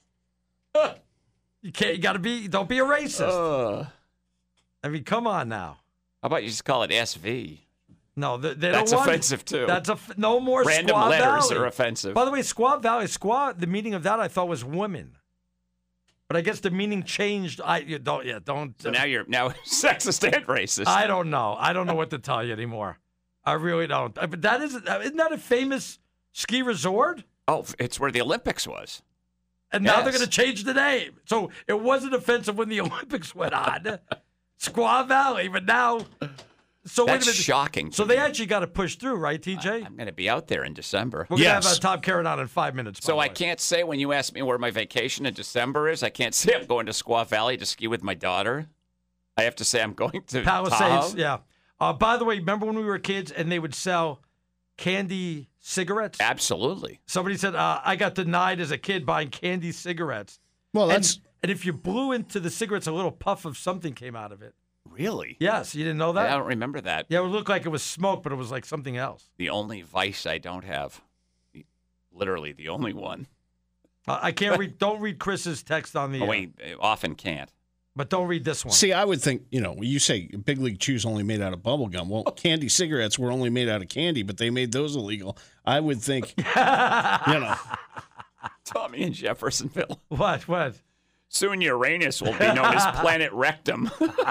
You can't. You got to be. Don't be a racist. Uh, I mean, come on now. how about you just call it S V? No, they, they That's don't want offensive too. That's a no more Random Squaw letters Valley. are offensive. By the way, Squaw Valley, Squaw. The meaning of that I thought was woman, but I guess the meaning changed. I you don't. Yeah, don't. So now you're now sexist and racist. I don't know. I don't know what to tell you anymore. I really don't. Uh, But that is isn't that a famous ski resort? oh, it's where the Olympics was. And now they're Yes. going to change the name. So it wasn't offensive when the Olympics went on. Squaw Valley, but now. So wait a That's minute. shocking. So to they me. actually got to push through, right, T J? I'm going to be out there in December. We're going to have Yes. uh, Tom Karen on in five minutes. by So the I way. can't say when you ask me where my vacation in December is, I can't say I'm going to Squaw Valley to ski with my daughter. I have to say I'm going to Palisades, Tahoe. yeah. Uh, by the way, remember when we were kids and they would sell candy cigarettes? Absolutely. Somebody said, uh, I got denied as a kid buying candy cigarettes. Well, And, that's and if you blew into the cigarettes, a little puff of something came out of it. Really? Yes, you didn't know that? I don't remember that. Yeah, it would look like it was smoke, but it was like something else. The only vice I don't have. Literally the only one. Uh, I can't read. Don't read Chris's text on the. Oh, uh, wait, often can't. but don't read this one. see. I would think you know. You say Big League Chew's only made out of bubble gum. Well, candy cigarettes were only made out of candy, but they made those illegal. I would think, you know. Tommy in Jeffersonville. What? What? Soon Uranus will be known as Planet Rectum.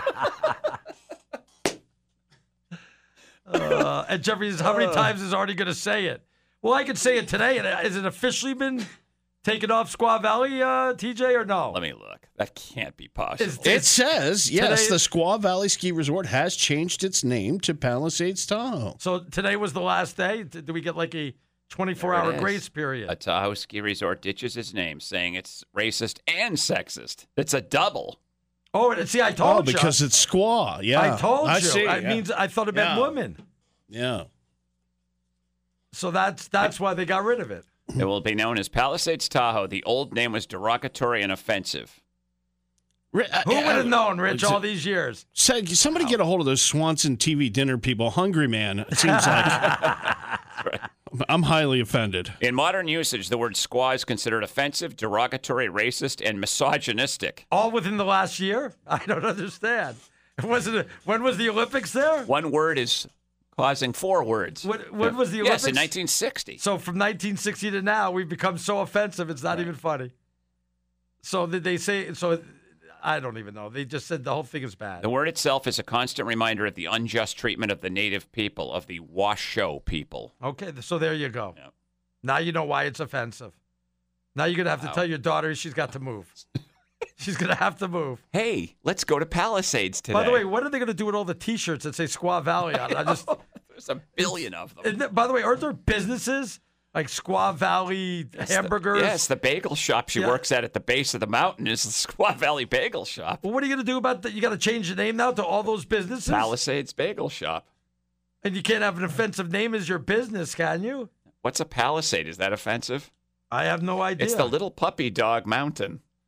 Uh, and Jeffrey says, how many times is Artie going to say it? Well, I could say it today. And has it officially been taken off Squaw Valley, uh, T J, or no? Let me look. That can't be possible. Is- It says yes. Today- The Squaw Valley Ski Resort has changed its name to Palisades Tahoe. So today was the last day. Did we get like a twenty-four There it hour is. grace period? A Tahoe ski resort ditches its name, saying it's racist and sexist. It's a double. Oh, and see, I told Oh, you. because it's Squaw. Yeah, I told I you. see, I yeah. means I thought it meant Yeah. woman. Yeah. So that's that's why they got rid of it. It will be known as Palisades Tahoe. The old name was derogatory and offensive. Ri- uh, Who would have uh, known, Rich, uh, all these years? Say, somebody get a hold of those Swanson T V dinner people. Hungry Man. It seems like I'm highly offended. In modern usage, the word squaw is considered offensive, derogatory, racist, and misogynistic. All within the last year? I don't understand. Was it? When was the Olympics there? One word is causing four words. When, when was the Olympics? Yes, in nineteen sixty. So from nineteen sixty to now, we've become so offensive, it's not Right. even funny. So did they say? So I don't even know. They just said the whole thing is bad. The word itself is a constant reminder of the unjust treatment of the native people, of the Washoe people. Okay, so there you go. Yep. Now you know why it's offensive. Now you're gonna have to Wow. tell your daughter she's got to move. She's gonna have to move. Hey, let's go to Palisades today. By the way, what are they gonna do with all the T-shirts that say Squaw Valley on it? I just. there's a billion of them. Isn't it- by the way, aren't there businesses like Squaw Valley hamburgers? The, yes, the bagel shop she Yeah. works at at the base of the mountain is the Squaw Valley Bagel Shop. Well, what are you going to do about that? You got to change the name now to all those businesses? Palisades Bagel Shop. And you can't have an offensive name as your business, can you? What's a Palisade? Is that offensive? I have no idea. It's the Little Puppy Dog Mountain.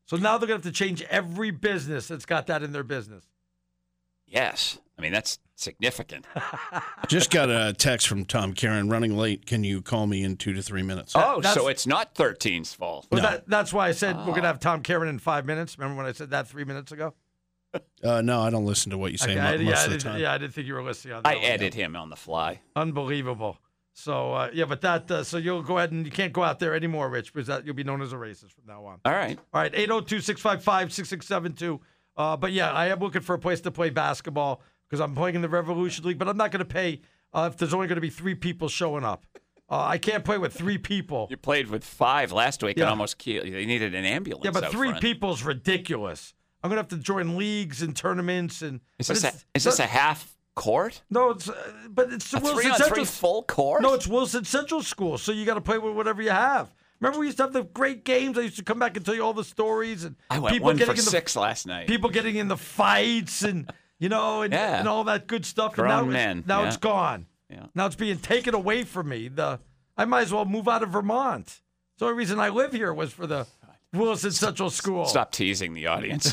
So now they're going to have to change every business that's got that in their business. Yes. I mean, that's significant. Just got a text from Tom Karen, running late. Can you call me in two to three minutes? Oh, That's- so it's not thirteen's fault. Well, No. that, that's why I said Oh. we're going to have Tom Karen in five minutes. Remember when I said that three minutes ago? Uh, no, I don't listen to what you say Okay, mo- I, most yeah, I of the didn't, time. yeah, I didn't think you were listening on that I one. edit him on the fly. Unbelievable. So, uh, yeah, but that, uh, so you'll go ahead and you can't go out there anymore, Rich, because that, you'll be known as a racist from now on. All right. All right, eight oh two, six five five, six six seven two. Uh, but yeah, I am looking for a place to play basketball because I'm playing in the Revolution League, but I'm not going to pay uh, if there's only going to be three people showing up. Uh, I can't play with three people. You played with five last week Yeah. and almost killed. You needed an ambulance. Yeah, but out three front. people's ridiculous. I'm going to have to join leagues and tournaments. and. Is but this a, it's- is this a half court? No, it's uh, but it's A Wilson three on Central. three full court? No, it's Wilson Central School, so you got to play with whatever you have. Remember, we used to have the great games. I used to come back and tell you all the stories and I went people one getting for in the, six last night. people getting in the fights and you know and, Yeah. and all that good stuff. Grown and now men, It's, now yeah. it's gone. Yeah. Now it's being taken away from me. The I might as well move out of Vermont. The only reason I live here was for the Wilson Central School. Stop teasing the audience.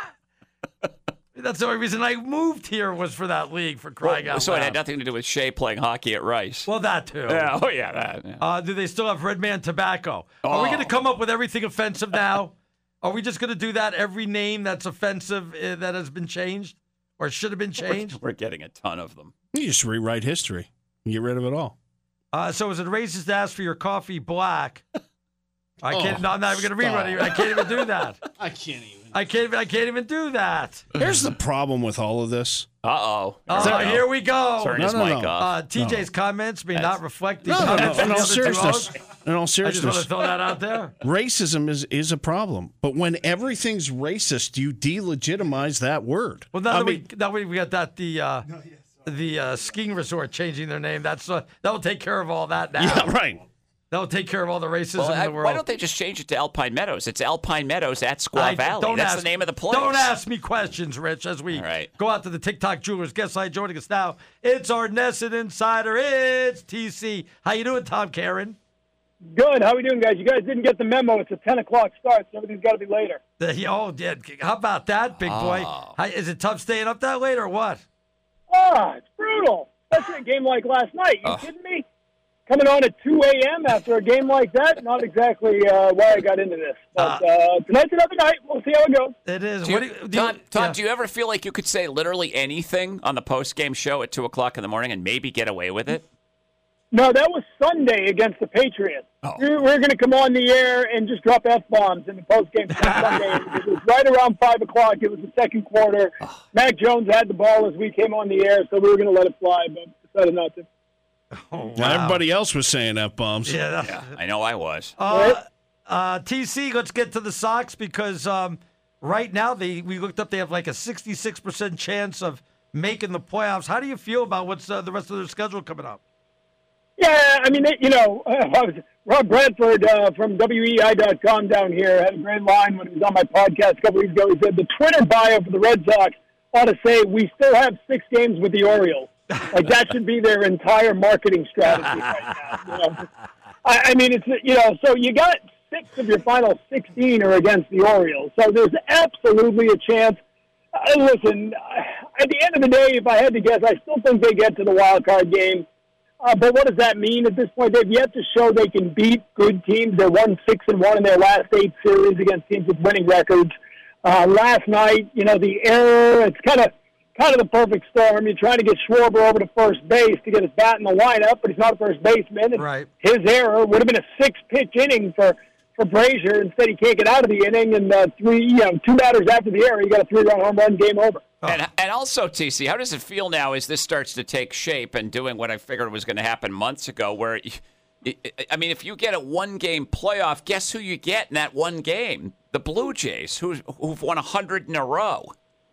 That's the only reason I moved here was for that league. For crying out so it loud. had nothing to do with Shea playing hockey at Rice. Well, that too. yeah, oh yeah, that. Yeah. Uh, do they still have Red Man tobacco? Are we Oh. going to come up with everything offensive now? Are we just going to do that? Every name that's offensive uh, that has been changed or should have been changed? We're getting a ton of them. You just rewrite history and get rid of it all. Uh, so is it racist to ask for your coffee black? I can't. Oh, no, I'm not even going to rerun it. I can't even do that. I can't even. I can't. Even, I can't even do that. Here's the problem with all of this. Uh oh. Oh, here we go. Turn No, his no, mic no. off. Uh, T J's comments may not reflect the No, no, no. comments of In the all other two seriousness, hosts. in all I just want to seriousness, throw that out there. racism is is a problem. But when everything's racist, you delegitimize that word. Well, now I that mean, we now we we got that the uh, the uh, skiing resort changing their name. That's uh, that will take care of all that now. yeah, right. That will take care of all the racism Well, in I- the world. why don't they just change it to Alpine Meadows? It's Alpine Meadows at Squaw I- Valley. don't That's ask- the name of the place. Don't ask me questions, Rich, as we All right. go out to the TikTok Jewelers guest site. Joining us now, it's our Nesson Insider. It's T C. How you doing, Tom Karen? Good. How we doing, guys? You guys didn't get the memo. It's a ten o'clock start, so everything's got to be later. The, oh, yeah. How about that, big boy? Oh. How, is it tough staying up that late or what? Ah, it's brutal. Especially a game like last night. You Oh. kidding me? Coming on at two a.m. after a game like that? Not exactly uh, why I got into this. But uh, tonight's another night. We'll see how it goes. It is. Do What you, do you- do you- Todd, Todd, yeah. do you ever feel like you could say literally anything on the post-game show at two o'clock in the morning and maybe get away with it? No, that was Sunday against the Patriots. Oh. We We're, we're going to come on the air and just drop F-bombs in the postgame show Sunday. It was right around five o'clock. It was the second quarter. Mac Jones had the ball as we came on the air, so we were going to let it fly, but decided not to. Oh, Now, wow. everybody else was saying F bombs. Yeah. That's, Yeah, I know I was. Uh, uh, T C, let's get to the Sox because um, right now they we looked up. They have like a sixty-six percent chance of making the playoffs. How do you feel about what's uh, the rest of their schedule coming up? Yeah, I mean, you know, uh, I was, Rob Bradford uh, from W E I dot com down here had a great line when he was on my podcast a couple weeks ago. He said the Twitter bio for the Red Sox ought to say, we still have six games with the Orioles. Like, that should be their entire marketing strategy right now. You know? I, I mean, it's, you know, so you got six of your final sixteen are against the Orioles. So there's absolutely a chance. Uh, listen, at the end of the day, if I had to guess, I still think they get to the wild card game. Uh, but what does that mean at this point? They've yet to show they can beat good teams. They won six and one in their last eight series against teams with winning records. Uh, last night, you know, the error, it's kind of kind of the perfect storm. You're trying to get Schwarber over to first base to get his bat in the lineup, but he's not a first baseman. And Right. his error would have been a six-pitch inning for, for Brazier. Instead, he can't get out of the inning, and uh, three, you know, two batters after the error, he got a three-run home run, game over. And, and also, T C, how does it feel now as this starts to take shape and doing what I figured was going to happen months ago, where, I mean, if you get a one-game playoff, guess who you get in that one game? The Blue Jays, who's, who've won one hundred in a row.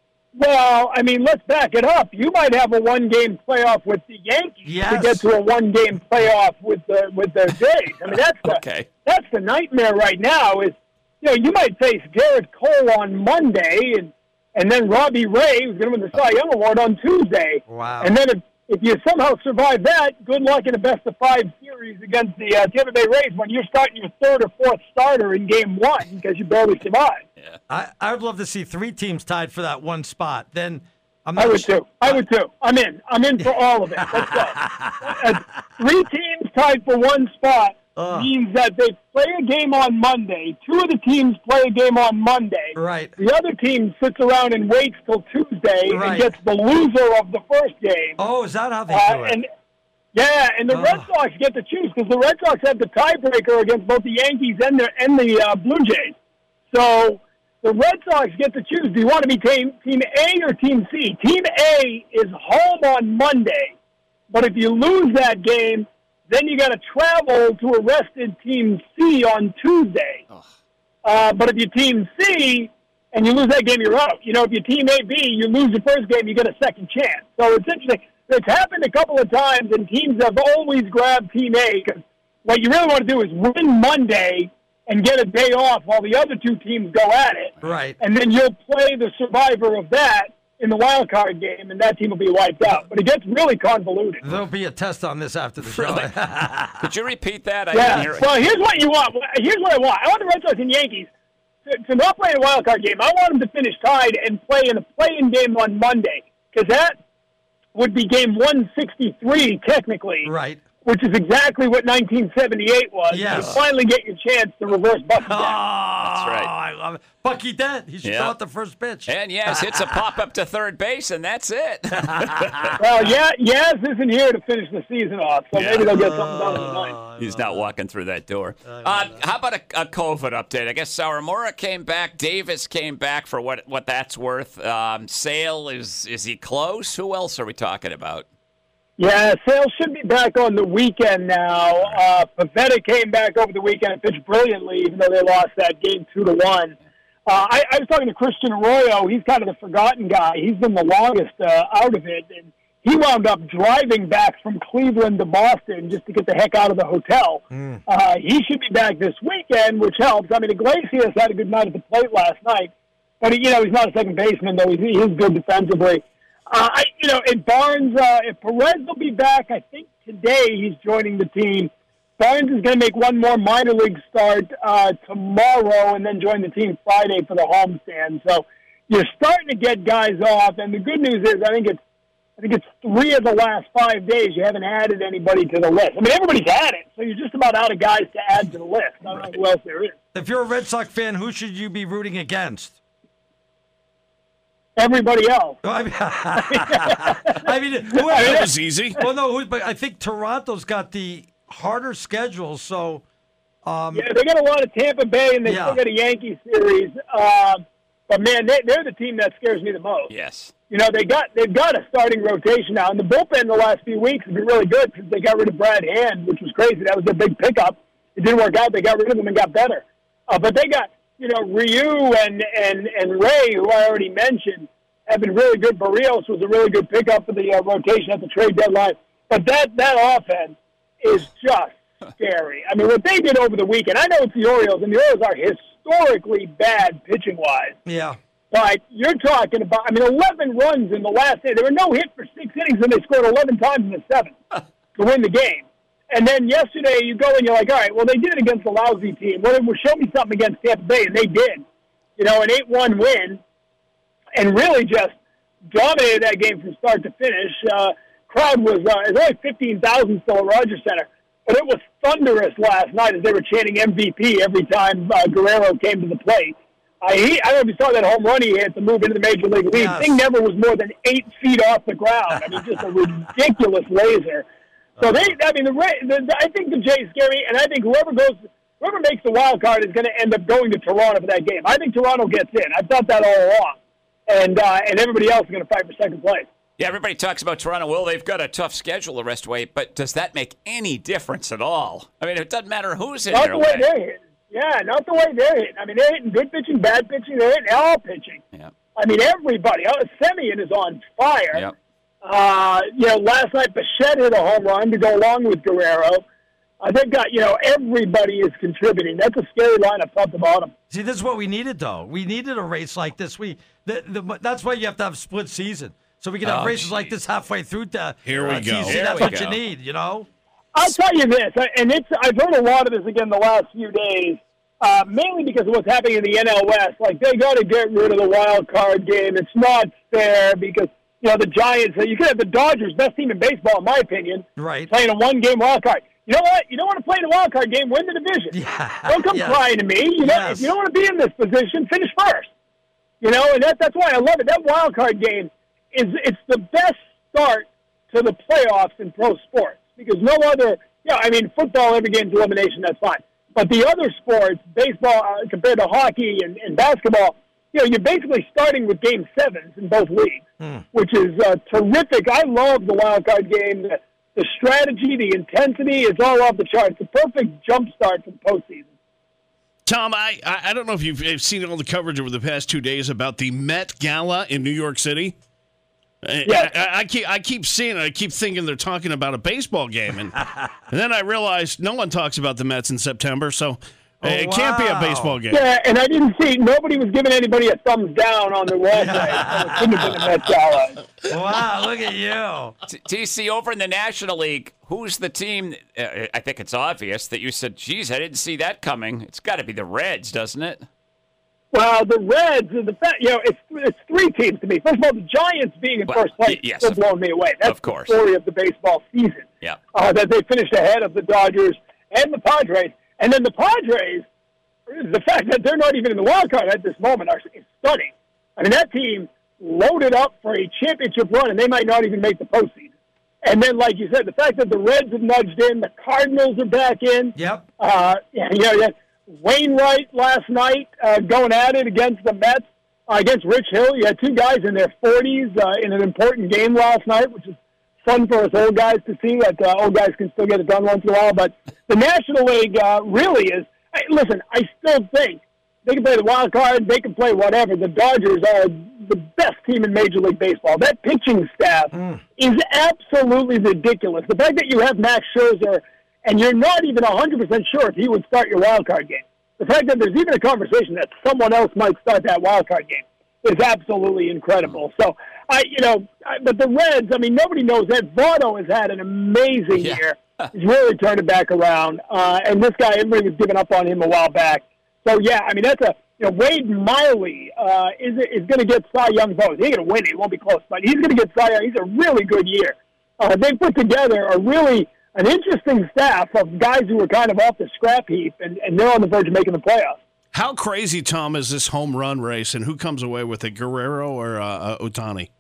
Well, I mean, let's back it up. You might have a one-game playoff with the Yankees Yes. to get to a one-game playoff with the with the Jays. I mean, that's the Okay. that's the nightmare right now. Is you know you might face Garrett Cole on Monday, and and then Robbie Ray, who's going to win the Cy Young Award on Tuesday. Wow. And then if if you somehow survive that, good luck in a best of five series against the uh, Tampa Bay Rays when you're starting your third or fourth starter in game one because you barely survived. Yeah. I, I would love to see three teams tied for that one spot. Then I'm not I would sure. too. I would too. I'm in. I'm in for all of it. Let's go. uh, three teams tied for one spot uh. means that they play a game on Monday. Two of the teams play a game on Monday. Right. The other team sits around and waits till Tuesday right. and gets the loser of the first game. Oh, is that how they uh, do it? And, yeah, and the uh. Red Sox get to choose because the Red Sox have the tiebreaker against both the Yankees and the, and the uh, Blue Jays. So the Red Sox get to choose. Do you want to be team, team A or Team C? Team A is home on Monday, but if you lose that game, then you got to travel to a rested Team C on Tuesday. Oh. Uh, but if you're Team C and you lose that game, you're out. You know, if you're Team A B, you lose your first game, you get a second chance. So it's interesting. It's happened a couple of times, and teams have always grabbed Team A because what you really want to do is win Monday and get a day off while the other two teams go at it. Right. And then you'll play the survivor of that in the wild card game, and that team will be wiped out. But it gets really convoluted. There'll be a test on this after the show. Really? Could you repeat that? I yeah. didn't hear it. Well, here's what you want. Here's what I want. I want the Red Sox and Yankees to, to not play in a wild card game. I want them to finish tied and play in a play-in game on Monday, because that would be game one sixty-three, technically. Right. Which is exactly what nineteen seventy-eight was. Yes. You finally get your chance to reverse Bucky Dent. Oh, That's right. I love it. Bucky Dent. He should Yeah. throw out the first pitch. And yes, hits a pop up to third base, and that's it. Well, yeah, Yaz isn't here to finish the season off, so Yeah. maybe they'll get something done tonight. He's not walking through that door. Uh, how about a, a COVID update? I guess Sawamura came back. Davis came back for what what that's worth. Um, Sale, is is he close? Who else are we talking about? Yeah, Sale should be back on the weekend now. Uh, Pivetta came back over the weekend and pitched brilliantly, even though they lost that game two to one. Uh, I, I was talking to Christian Arroyo. He's kind of the forgotten guy. He's been the longest uh, out of it, and he wound up driving back from Cleveland to Boston just to get the heck out of the hotel. Mm. Uh, he should be back this weekend, which helps. I mean, Iglesias had a good night at the plate last night, but he, you know he's not a second baseman, though. He's, he is good defensively. Uh, I, you know, if Barnes, uh, if Perez will be back, I think today he's joining the team. Barnes is going to make one more minor league start uh, tomorrow and then join the team Friday for the homestand. So you're starting to get guys off, and the good news is I think it's I think it's three of the last five days you haven't added anybody to the list. I mean, everybody's had it, so you're just about out of guys to add to the list. I don't know who else there is. If you're a Red Sox fan, who should you be rooting against? Everybody else. I mean, I mean who, that was easy. Well, no, who, but I think Toronto's got the harder schedule, so. Um, yeah, they got a lot of Tampa Bay, and they yeah. still got a Yankee series. Uh, but man, they, they're the team that scares me the most. Yes. You know, they got they've got a starting rotation now, and the bullpen the last few weeks has been really good because they got rid of Brad Hand, which was crazy. That was their big pickup. It didn't work out. They got rid of him and got better. Uh, but they got. You know, Ryu and, and, and Ray, who I already mentioned, have been really good. Barrios was a really good pickup for the uh, rotation at the trade deadline. But that, that offense is just scary. I mean, what they did over the weekend, I know it's the Orioles, and the Orioles are historically bad pitching-wise. Yeah. But you're talking about, I mean, eleven runs in the last day. There were no hit for six innings, and they scored eleven times in the seventh to win the game. And then yesterday you go and you're like, all right, well, they did it against a lousy team. Well, show me something against Tampa Bay, and they did. You know, an eight one win, and really just dominated that game from start to finish. Uh, crowd was, uh, it was only fifteen thousand still at Rogers Center, but it was thunderous last night as they were chanting M V P every time uh, Guerrero came to the plate. Uh, he, I don't know if you saw that home run he hit to move into the Major League League. Yes. Thing never was more than eight feet off the ground. I mean, just a ridiculous laser. So they, I mean, the, the I think the Jays scare me, and I think whoever goes, whoever makes the wild card is going to end up going to Toronto for that game. I think Toronto gets in. I've thought that all along, and uh, and everybody else is going to fight for second place. Yeah, everybody talks about Toronto. Well, they've got a tough schedule the rest of the way, but does that make any difference at all? I mean, it doesn't matter who's in not their the way way. they're hitting. Yeah, not the way they're hitting. I mean, they're hitting good pitching, bad pitching. They're hitting all pitching. Yeah. I mean, everybody. Oh, Semien is on fire. Yep. Uh, you know, last night Bichette hit a home run to go along with Guerrero. Uh, they've got, you know, everybody is contributing. That's a scary lineup top to bottom. See, this is what we needed, though. We needed a race like this. We the, the, That's why you have to have split season. so we can have Oh, races geez. like this halfway through. To, Here we uh, go. T C. Here That's we what go. you need, you know? I'll tell you this, and it's I've heard a lot of this again the last few days, uh, mainly because of what's happening in the N L West. Like, they got to get rid of the wild card game. It's not fair because, you know, the Giants, you could have the Dodgers, best team in baseball, in my opinion, Right. playing a one-game wild card. You know what? You don't want to play in a wild card game, win the division. Yeah. Don't come Yes. crying to me. You know, Yes. if you don't want to be in this position, finish first. You know, and that, that's why I love it. That wild card game is it's the best start to the playoffs in pro sports because no other. Yeah, I mean, football, every game's elimination, that's fine. But the other sports, baseball uh, compared to hockey and, and basketball, you know, you're basically starting with game sevens in both leagues, Hmm. which is uh, terrific. I love the wild card game. The, the strategy, the intensity is all off the charts. The perfect jump start for the postseason. Tom, I, I I don't know if you've you've seen all the coverage over the past two days about the Met Gala in New York City. I- Yes. I, I keep I keep seeing it. I keep thinking they're talking about a baseball game, and, and then I realized no one talks about the Mets in September, so Oh, it can't be a wow. baseball game. Yeah, and I didn't see, nobody was giving anybody a thumbs down on the website. So it couldn't have been a Met Gala. Wow, look at you. T- T C, over in the National League, who's the team? Uh, I think it's obvious that you said, geez, I didn't see that coming. It's got to be the Reds, doesn't it? Well, the Reds, the fact, you know, it's it's three teams to me. First of all, the Giants being in Well, first place y- yes, is of- blowing me away. That's of course. the story of the baseball season. Yeah. Uh, that they finished ahead of the Dodgers and the Padres. And then the Padres, the fact that they're not even in the wild card at this moment are, is stunning. I mean, that team loaded up for a championship run, and they might not even make the postseason. And then, like you said, the fact that the Reds have nudged in, the Cardinals are back in. Yep. Uh, yeah, you know, yeah. Wainwright last night uh, going at it against the Mets, uh, against Rich Hill. You had two guys in their forties uh, in an important game last night, which is fun for us old guys to see that uh, old guys can still get it done once in a while. But the National League uh, really is. Hey, listen, I still think they can play the wild card. They can play whatever. The Dodgers are the best team in Major League Baseball. That pitching staff Mm. is absolutely ridiculous. The fact that you have Max Scherzer and you're not even one hundred percent sure if he would start your wild card game. The fact that there's even a conversation that someone else might start that wild card game is absolutely incredible. So, I, you know, I, but the Reds, I mean, nobody knows that. Votto has had an amazing Yeah. year. He's really turned it back around. Uh, and this guy, everybody was giving up on him a while back. So, yeah, I mean, that's a, you know, Wade Miley uh, is is going to get Cy Young votes. He ain't going to win it. He won't be close, but he's going to get Cy Young. He's a really good year. Uh, they put together a really an interesting staff of guys who were kind of off the scrap heap, and, and they're on the verge of making the playoffs. How crazy, Tom, is this home run race, and who comes away with it, Guerrero or uh, uh, Ohtani?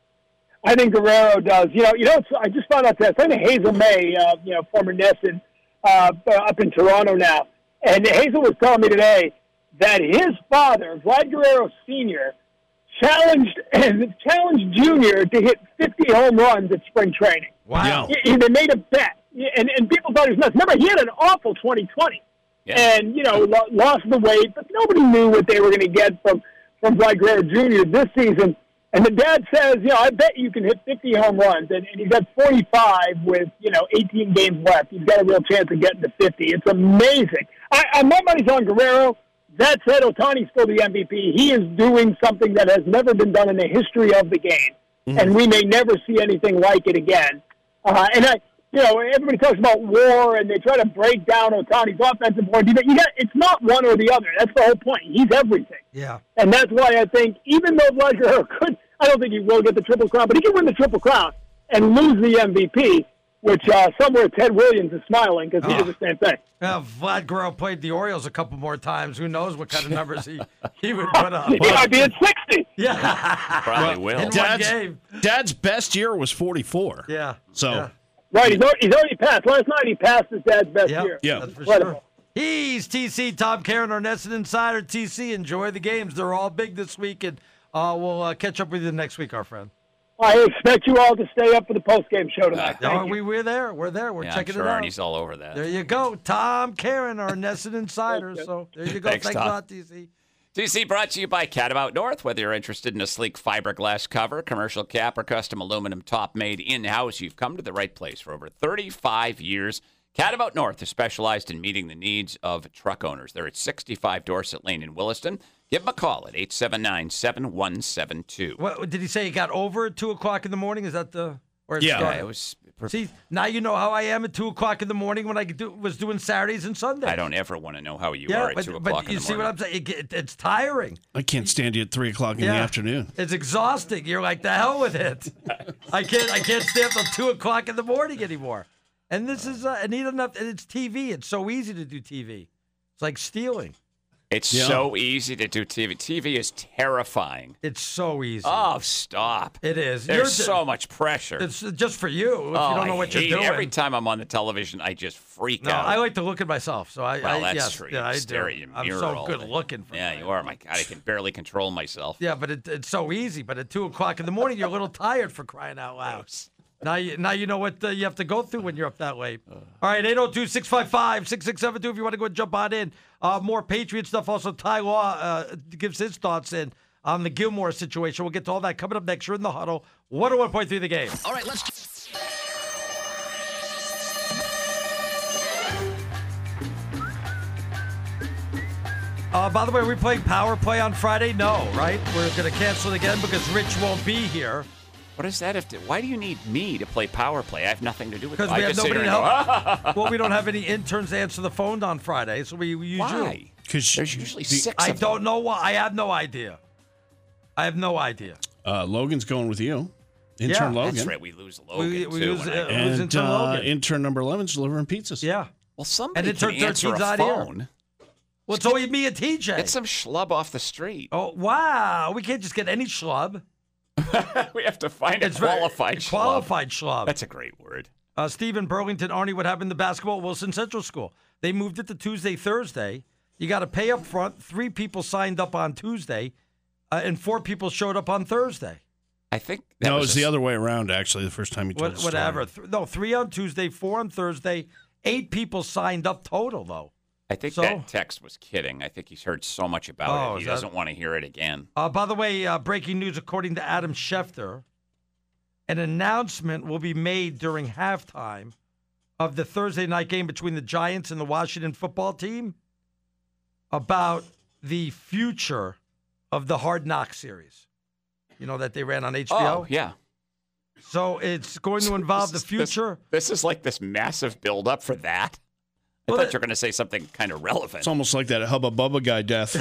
I think Guerrero does. You know, you know. It's, I just found out that I think Hazel May, uh, you know, former Nesson, uh, up in Toronto now, and Hazel was telling me today that his father, Vlad Guerrero Senior, challenged and challenged Junior to hit fifty home runs at spring training. Wow. Yeah. He, they made a bet, and and people thought he was nuts. Remember, he had an awful twenty twenty, Yeah. and you know lo- lost the weight, but nobody knew what they were going to get from from Vlad Guerrero Junior this season. And the dad says, you know, I bet you can hit fifty home runs, and, and he's got forty-five with you know eighteen games left. He's got a real chance of getting to fifty. It's amazing. I, I my money's on Guerrero. That said, Ohtani's still the M V P. He is doing something that has never been done in the history of the game, mm-hmm. and we may never see anything like it again. Uh, and I, you know, everybody talks about WAR, and they try to break down Ohtani's offensive WAR. You got, it's not one or the other. That's the whole point. He's everything, Yeah. and that's why I think even though Vlad Guerrero could, I don't think he will get the Triple Crown, but he can win the Triple Crown and lose the M V P. Which uh, somewhere Ted Williams is smiling because he Oh. did the same thing. Yeah, Vlad Guerrero played the Orioles a couple more times. Who knows what kind of numbers he, he would put up. He might be at sixty. Yeah. Probably will. In one Dad's, game. Dad's best year was forty-four. Yeah. So, Yeah. Right, he's already, he's already passed. Last night he passed his dad's best Yep. year. Yeah. That's for Incredible. sure. He's T C, Tom Karen, our Nesson Insider. T C, enjoy the games. They're all big this week, and uh, we'll uh, catch up with you next week, our friend. I expect you all to stay up for the post-game show tonight. Oh, Thank you. we, we're there. We're there. We're Yeah, checking I'm sure it out. Ernie's all over that. There you go. Tom Karen, our Nesson Insider. So there you go. Thanks, Thanks, Tom. a lot, T C. T C brought to you by Catamount North. Whether you're interested in a sleek fiberglass cover, commercial cap, or custom aluminum top made in-house, you've come to the right place. For over thirty-five years, Catamount North is specialized in meeting the needs of truck owners. They're at sixty-five Dorset Lane in Williston. Give them a call at eight seven nine, seven one seven two. What did he say? He got over at two o'clock in the morning? Is that the? Or Yeah. Yeah, it was. See, now you know how I am at two o'clock in the morning when I do, was doing Saturdays and Sundays. I don't ever want to know how you yeah, are at but, two but o'clock in you the see morning. what I'm saying? It, get- it's tiring. I can't stand you at three o'clock in Yeah. the afternoon. It's exhausting. You're like, the hell with it. I can't. I can't stay up till two o'clock in the morning anymore. And this is. Uh, and he doesn't have. And it's T V. It's so easy to do T V. It's like stealing. It's Yeah. so easy to do T V. T V is terrifying. It's so easy. Oh, stop. It is. There's You're- so much pressure. It's just for you if oh, you don't know I what you're hate doing. it. Every time I'm on the television, I just freak no, out. I like to look at myself. So I. well, I, that's yes, true. Yeah, you I stare do. at your I'm mirror so all good day. looking. For Yeah, that. you are. My God, I can barely control myself. Yeah, but it, it's so easy. But at two o'clock in the morning, you're a little tired for crying out loud. Now you now you know what uh, you have to go through when you're up that late. All right, eight oh two, six five five, six six seven two if you want to go and jump on in. Uh, more Patriot stuff. Also, Ty Law uh, gives his thoughts in on the Gilmore situation. We'll get to all that coming up next. You're in the huddle. one oh one point three The Game. All right, let's. Uh, by the way, are we playing Power Play on Friday? No, right? We're going to cancel it again because Rich won't be here. What does that have to? Why do you need me to play power play? I have nothing to do with it. Because I we have just sit nobody here to and help. Well, we don't have any interns to answer the phone on Friday, so we, we use go, Why? you. Because There's usually the- six. I of them. don't know why. I have no idea. I have no idea. Uh, Logan's going with you. Intern Yeah, Logan. That's right. We lose Logan We- we too. lose, when I- uh, And intern uh, Logan. intern number eleven's delivering pizzas. Yeah. well, somebody And can intern answer a thirteen's out here. phone. Well, it's only me and T J. Get some schlub off the street. Oh, wow. We can't just get any schlub. we have to find a It's very- qualified schlub. Qualified schlub. That's a great word. Uh, Stephen Burlington, Arnie, what happened to basketball at Wilson Central School? They moved it to Tuesday, Thursday. You got to pay up front. Three people signed up on Tuesday, uh, and four people showed up on Thursday. I think that No, it was was a the s- other way around, actually, the first time you told What, the story. whatever. Th- no, three on Tuesday, four on Thursday. Eight people signed up total, though. I think So- that text was kidding. I think he's heard so much about Oh, it. He is that- doesn't want to hear it again. Uh, by the way, uh, breaking news according to Adam Schefter, an announcement will be made during halftime of the Thursday night game between the Giants and the Washington football team about the future of the Hard Knocks series. You know that they ran on H B O? Oh, yeah. So it's going to involve the This- future. This, this is like this massive build-up for that. I Well, thought that- you were going to say something kind of relevant. It's almost like that Hubba Bubba guy death.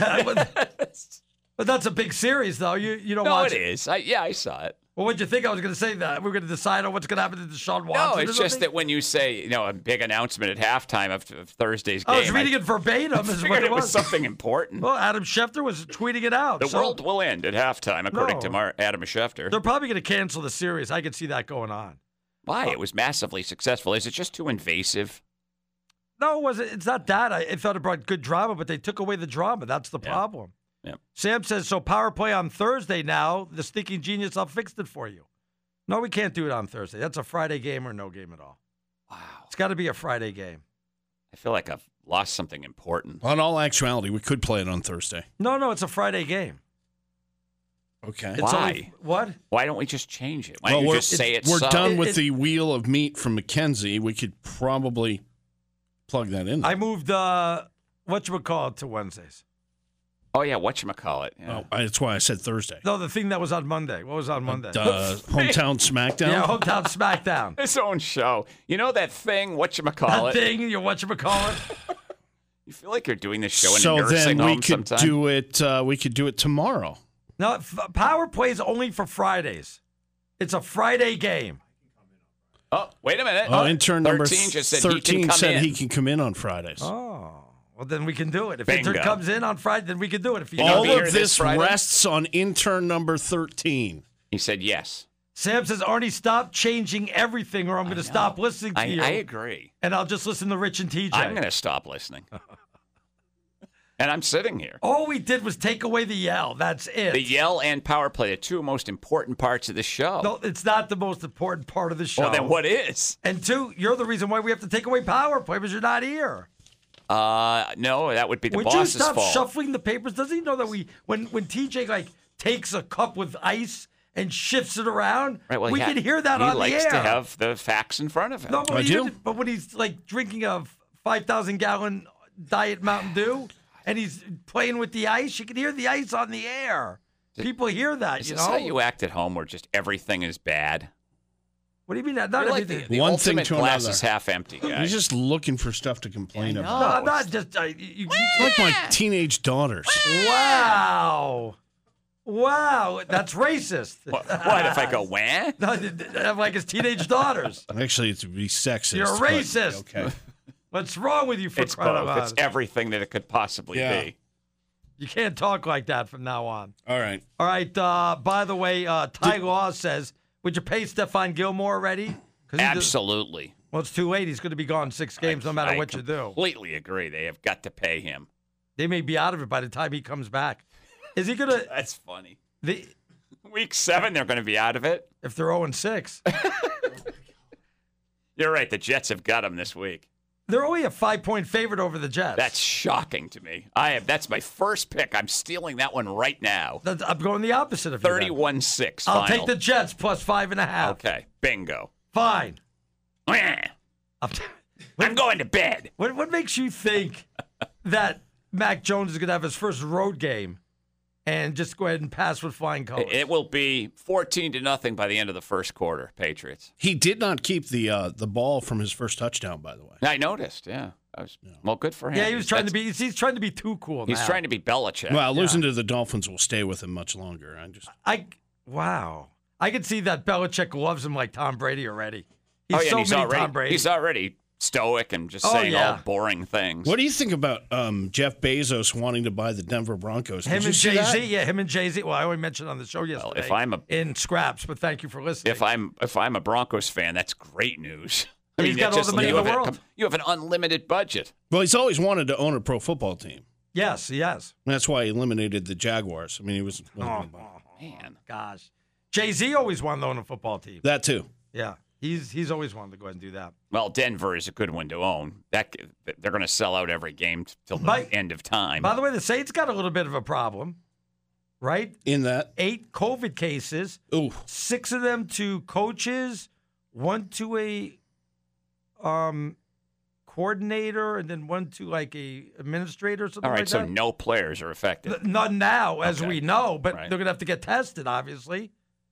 But that's a big series, though. You you don't no, watch it is. I, yeah, I saw it. Well, what'd you think I was going to say that? We're going to decide on what's going to happen to Deshaun Watson? No, or it's just something? that when you say, you know, a big announcement at halftime of, of Thursday's game, I was reading it verbatim. I Is figured what it it was was. something important. Well, Adam Schefter was tweeting it out. The so world will end at halftime, according No. to Mar- Adam Schefter. They're probably going to cancel the series. I could see that going on. Why? It was massively successful. Is it just too invasive? No, it wasn't. It's not that. I, I thought it brought good drama, but they took away the drama. That's the Yeah. problem. Yeah. Sam says, so power play on Thursday now. The stinking genius, I'll fix it for you. No, we can't do it on Thursday. That's a Friday game or no game at all. Wow. It's got to be a Friday game. I feel like I've lost something important. On all actuality, we could play it on Thursday. No, no, it's a Friday game. Okay. It's Why? only- what? Why don't we just change it? Why well, don't you we're, just say it we're so? done It- with it- the wheel of meat from Mackenzie. We could probably plug that in. I moved, uh, whatchamacallit to Wednesdays. Oh, yeah, whatchamacallit. Yeah. Oh, that's why I said Thursday. No, the thing that was on Monday. What was on Monday? Uh, hometown SmackDown. Yeah, Hometown SmackDown. His own show. You know that thing, That whatchamacallit? thing, you whatchamacallit? You feel like you're doing this show in so a nursing then we home could sometime? do it. Uh, we could do it tomorrow. No, f- power play is only for Fridays. It's a Friday game. Oh, wait a minute. Oh, intern number thirteen just said thirteen he can come said in. he can come in on Fridays. Oh, well, then we can do it. If Bingo. intern comes in on Friday, then we can do it. If you gonna All be here of this this Friday? rests on intern number thirteen. He said yes. Sam says, Arnie, stop changing everything or I'm going to stop listening to I, you. I agree. And I'll just listen to Rich and T J. I'm going to stop listening. And I'm sitting here. All we did was take away the yell. That's it. The yell and power play, the two most important parts of the show. No, it's not the most important part of the show. Well, then what is? And two, you're the reason why we have to take away power play because you're not here. Uh, no, that would be the Would you boss's stop fault. shuffling the papers? Doesn't he know that we, when when T J like takes a cup with ice and shifts it around. Right, well, we he can ha- hear that he on the air. He likes to have the facts in front of him. No, but, I even, do. but when he's like drinking a five thousand gallon Diet Mountain Dew and he's playing with the ice, you can hear the ice on the air. People hear that, Is you this know. how you act at home, where just everything is bad? What do you mean? Not You're like everything. the, the One thing ultimate to glass another. is half empty guy. He's just looking for stuff to complain I about. know. no, Oh, not it's- just. Uh, you, you, It's like my teenage daughters. wow. Wow. That's racist. What, what if I go, wah? No, I'm like his teenage daughters. Actually, it's to be sexist. You're but- racist. Okay. What's wrong with you for It's crying out both. loud? It's everything that it could possibly Yeah. be. You can't talk like that from now on. All right. All right. Uh, by the way, uh, Ty Law says, would you pay Stephon Gilmore already? 'Cause he's the- Absolutely. well, it's too late. He's going to be gone six games no matter I what you do. completely agree. They have got to pay him. They may be out of it by the time he comes back. Is he going to That's funny. the Week seven, they're going to be out of it. if they're oh and six? You're right. The Jets have got him this week. They're only a five-point favorite over the Jets. That's shocking to me. I have. That's my first pick. I'm stealing that one right now. That's- I'm going the opposite of you. then. thirty-one six I'll final. take the Jets plus five and a half. Okay. Bingo. Fine. Wah. I'm t- I'm going to bed. What what makes you think that Mac Jones is going to have his first road game and just go ahead and pass with flying colors? It will be fourteen to nothing by the end of the first quarter, Patriots. He did not keep the uh, the ball from his first touchdown, by the way. I noticed, yeah. I was, well, good for him. Yeah, he was trying to That's- be. He's trying to be too cool. He's now. trying to be Belichick. Well, losing to the Dolphins will stay with him much longer. I just I wow. I can see that Belichick loves him like Tom Brady already. He's oh, yeah, so and he's many already, Tom Brady. He's already stoic and just Oh, saying yeah. all boring things. What do you think about um, Jeff Bezos wanting to buy the Denver Broncos? Did him you and see Jay Z. that? Yeah, him and Jay Z. Well, I only mentioned on the show yesterday. if I'm a- in scraps, but thank you for listening. If I'm if I'm a Broncos fan, that's great news. I He's mean, got it all just- the money you in the have a- world. You have an unlimited budget. Well, he's always wanted to own a pro football team. yes, yes. That's why he eliminated the Jaguars. I mean, he was Oh, Man, gosh, Jay Z always wanted to own a football team. that too. Yeah, he's he's always wanted to go ahead and do that. well, Denver is a good one to own. That they're going to sell out every game till the By- end of time. By the way, the Saints got a little bit of a problem, right? In that, Eight COVID cases, ooh, six of them to coaches, one to a um coordinator, and then one to like a administrator or something all right, like so that. no players are affected. N- None now, as Okay. we know, but Right. they're gonna have to get tested. Obviously,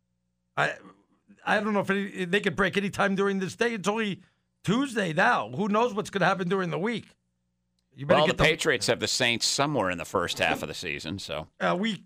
I I don't know if any, they could break any time during this day. It's only Tuesday now. Who knows what's gonna happen during the week? You better Well, the get Patriots have the Saints somewhere in the first half of the season, so. uh, week.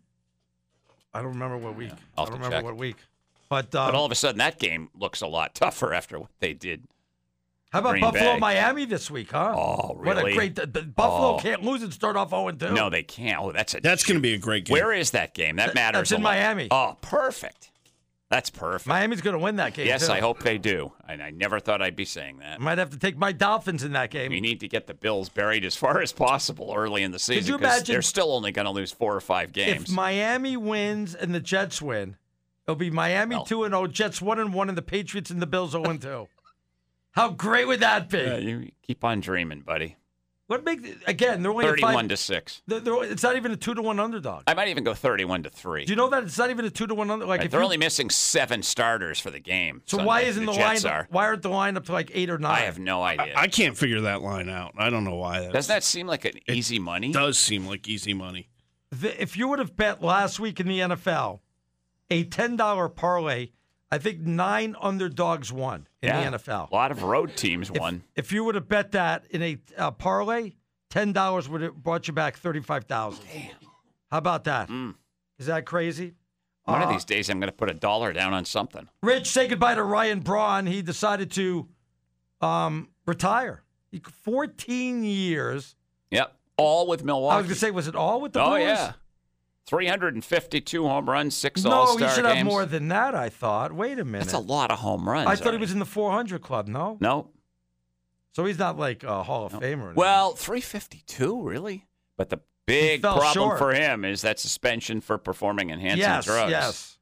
I don't remember what week. I'll I have don't to remember check. what week. But, um, But all of a sudden, that game looks a lot tougher after what they did. how about Green Buffalo, Bay. Miami this week, huh? Oh, What a really? great. The, the Buffalo Oh. can't lose and start off oh and two. No, they can't. Oh, that's a. that's going to be a great game. Where is that game? That That- matters. that's in a lot. Miami. Oh, perfect. That's perfect. Miami's going to win that game. yes, too. I hope they do. And I never thought I'd be saying that. I might have to take my Dolphins in that game. We need to get the Bills buried as far as possible early in the season you because imagine they're still only going to lose four or five games. If Miami wins and the Jets win, it'll be Miami Well. two and zero, Jets one and one, and the Patriots and the Bills zero and two. How great would that be? Yeah, you keep on dreaming, buddy. What makes again? They're only a Thirty-one five, to six. they're, they're, it's not even a two to one underdog. I might even go thirty-one to three. Do you know that it's not even a two to one underdog? Like Right, if they're you- only missing seven starters for the game. so Sunday. why isn't the, Jets line? are. Why aren't the line up to like eight or nine? I have no idea. I can't figure that line out. I don't know why. That Doesn't that seem like an easy money? does seem like easy money. The- if you would have bet last week in the N F L a ten dollar parlay, I think nine underdogs won in yeah. the N F L. A lot of road teams If, won. if you would have bet that in a uh, parlay, ten dollars would have brought you back thirty-five thousand dollars. How about that? Mm. Is that crazy? One of Uh, these days, I'm going to put a dollar down on something. Rich, say goodbye to Ryan Braun. He decided to um, retire. He, fourteen years. Yep. All with Milwaukee. I was going to say, was it all with the oh, Brewers? yeah. three hundred fifty-two home runs, six No, All-Star he games. should have more than that, I thought. Wait a minute. That's a lot of home runs. I thought he already. was in the four hundred club, no? No. So he's not like a Hall of Famer. or anything. Well, three fifty-two, really? But the big fell problem short. for him is that suspension for performing enhancing yes, drugs. yes.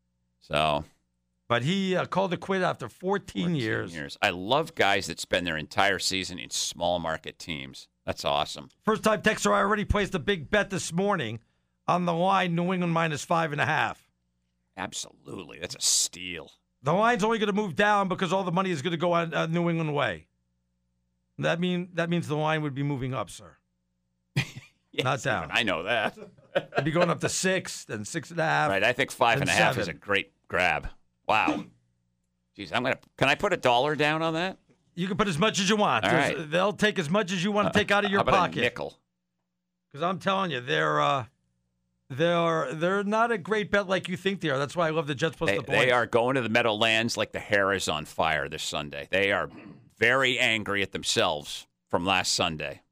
So, But he uh, called it quit after fourteen, fourteen years. years. I love guys that spend their entire season in small market teams. That's awesome. First time texter, I already placed a big bet this morning on the line, New England minus five and a half. Absolutely. That's a steal. The line's only going to move down because all the money is going to go on uh, New England way. That mean that means the line would be moving up, sir. Yes, Not down. I know that. It'd be going up to six, then six and a half. Right. I think five and then a half seven. is a great grab. Wow. Jeez, I'm gonna. Can I put a dollar down on that? You can put as much as you want. All There's- right. They'll take as much as you want to take out of your How about pocket. a nickel? Because I'm telling you, they're uh, they're they're not a great bet like you think they are. That's why I love the Jets plus They, the points. they are going to the Meadowlands like the hair is on fire this Sunday. They are very angry at themselves from last Sunday.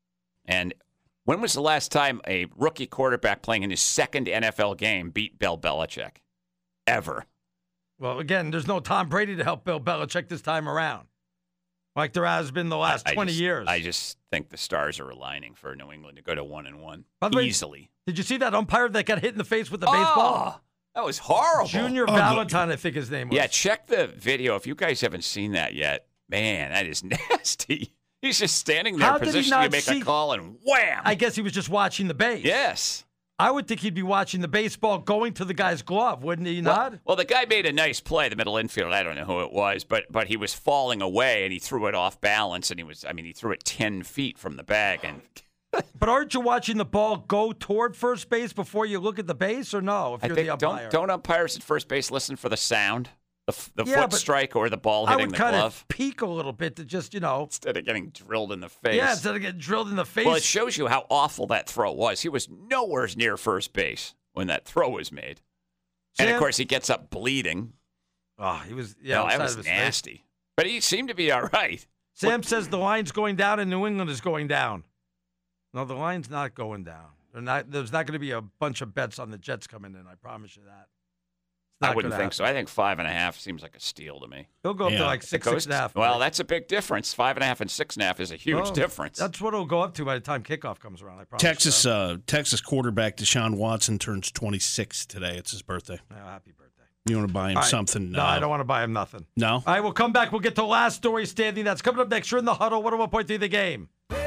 And when was the last time a rookie quarterback playing in his second N F L game beat Bill Belichick? Ever. Well, again, there's no Tom Brady to help Bill Belichick this time around, like there has been the last I- I twenty just- years. I just think the stars are aligning for New England to go to one and one By the way, easily. Did you see that umpire that got hit in the face with the baseball? Oh, that was horrible. Junior Oh, Valentine, I think his name was. Yeah, check the video if you guys haven't seen that yet. Man, that is nasty. He's just standing there, How did he positioned to not make see- a call, and wham! I guess he was just watching the base. yes. I would think he'd be watching the baseball going to the guy's glove, wouldn't he Well, not? well, the guy made a nice play, the middle infield. I don't know who it was, but but he was falling away, and he threw it off balance, and he was, I mean, he threw it ten feet from the bag, and But aren't you watching the ball go toward first base before you look at the base, or no? If I you're think the umpire, don't don't umpires at first base listen for the sound, the f- the Yeah, foot but strike or the ball I hitting would the kind glove of peek a little bit to just, you know, instead of getting drilled in the face. yeah, instead of getting drilled in the face. Well, it shows you how awful that throw was. He was nowhere near first base when that throw was made. And, Sam- of course, he gets up bleeding. oh, he was, yeah, no, outside that was of his face. nasty. But he seemed to be all right. Sam says the line's going down and New England is going down. No, the line's not going down. They're not, there's not going to be a bunch of bets on the Jets coming in. I promise you that. It's not I wouldn't gonna think so. I think five and a half seems like a steal to me. He'll go up to Yeah. like six, It six goes- and a half. Well, Mike. that's a big difference. Five and a half and six and a half is a huge Well, difference. That's what it'll go up to by the time kickoff comes around. I promise. Texas you that. uh, Texas quarterback Deshaun Watson turns twenty-six today. It's his birthday. Oh, happy birthday. You want to buy him All right. something? No, uh, I don't want to buy him nothing. No? All right, we'll come back. We'll get to the last story standing. That's coming up next. You're in the huddle. one oh one point three The Game.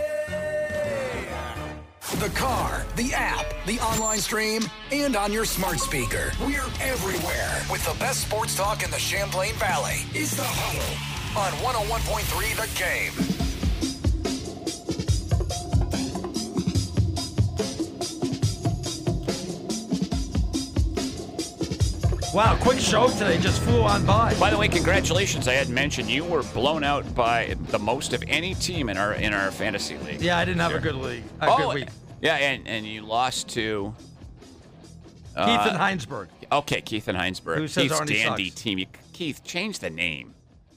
The car, the app, the online stream, and on your smart speaker. We're everywhere with the best sports talk in the Champlain Valley. It's the Huddle on one oh one point three The Game. Wow, quick show today. Just flew on by. By the way, congratulations! I had mentioned you were blown out by the most of any team in our in our fantasy league. Yeah, I didn't have a good league. A oh, good week. yeah, and, and you lost to Keith uh, and Heinsberg. Okay, Keith and Heinsberg. Who says Keith's Arnie dandy sucks. team. You, Keith, change the name.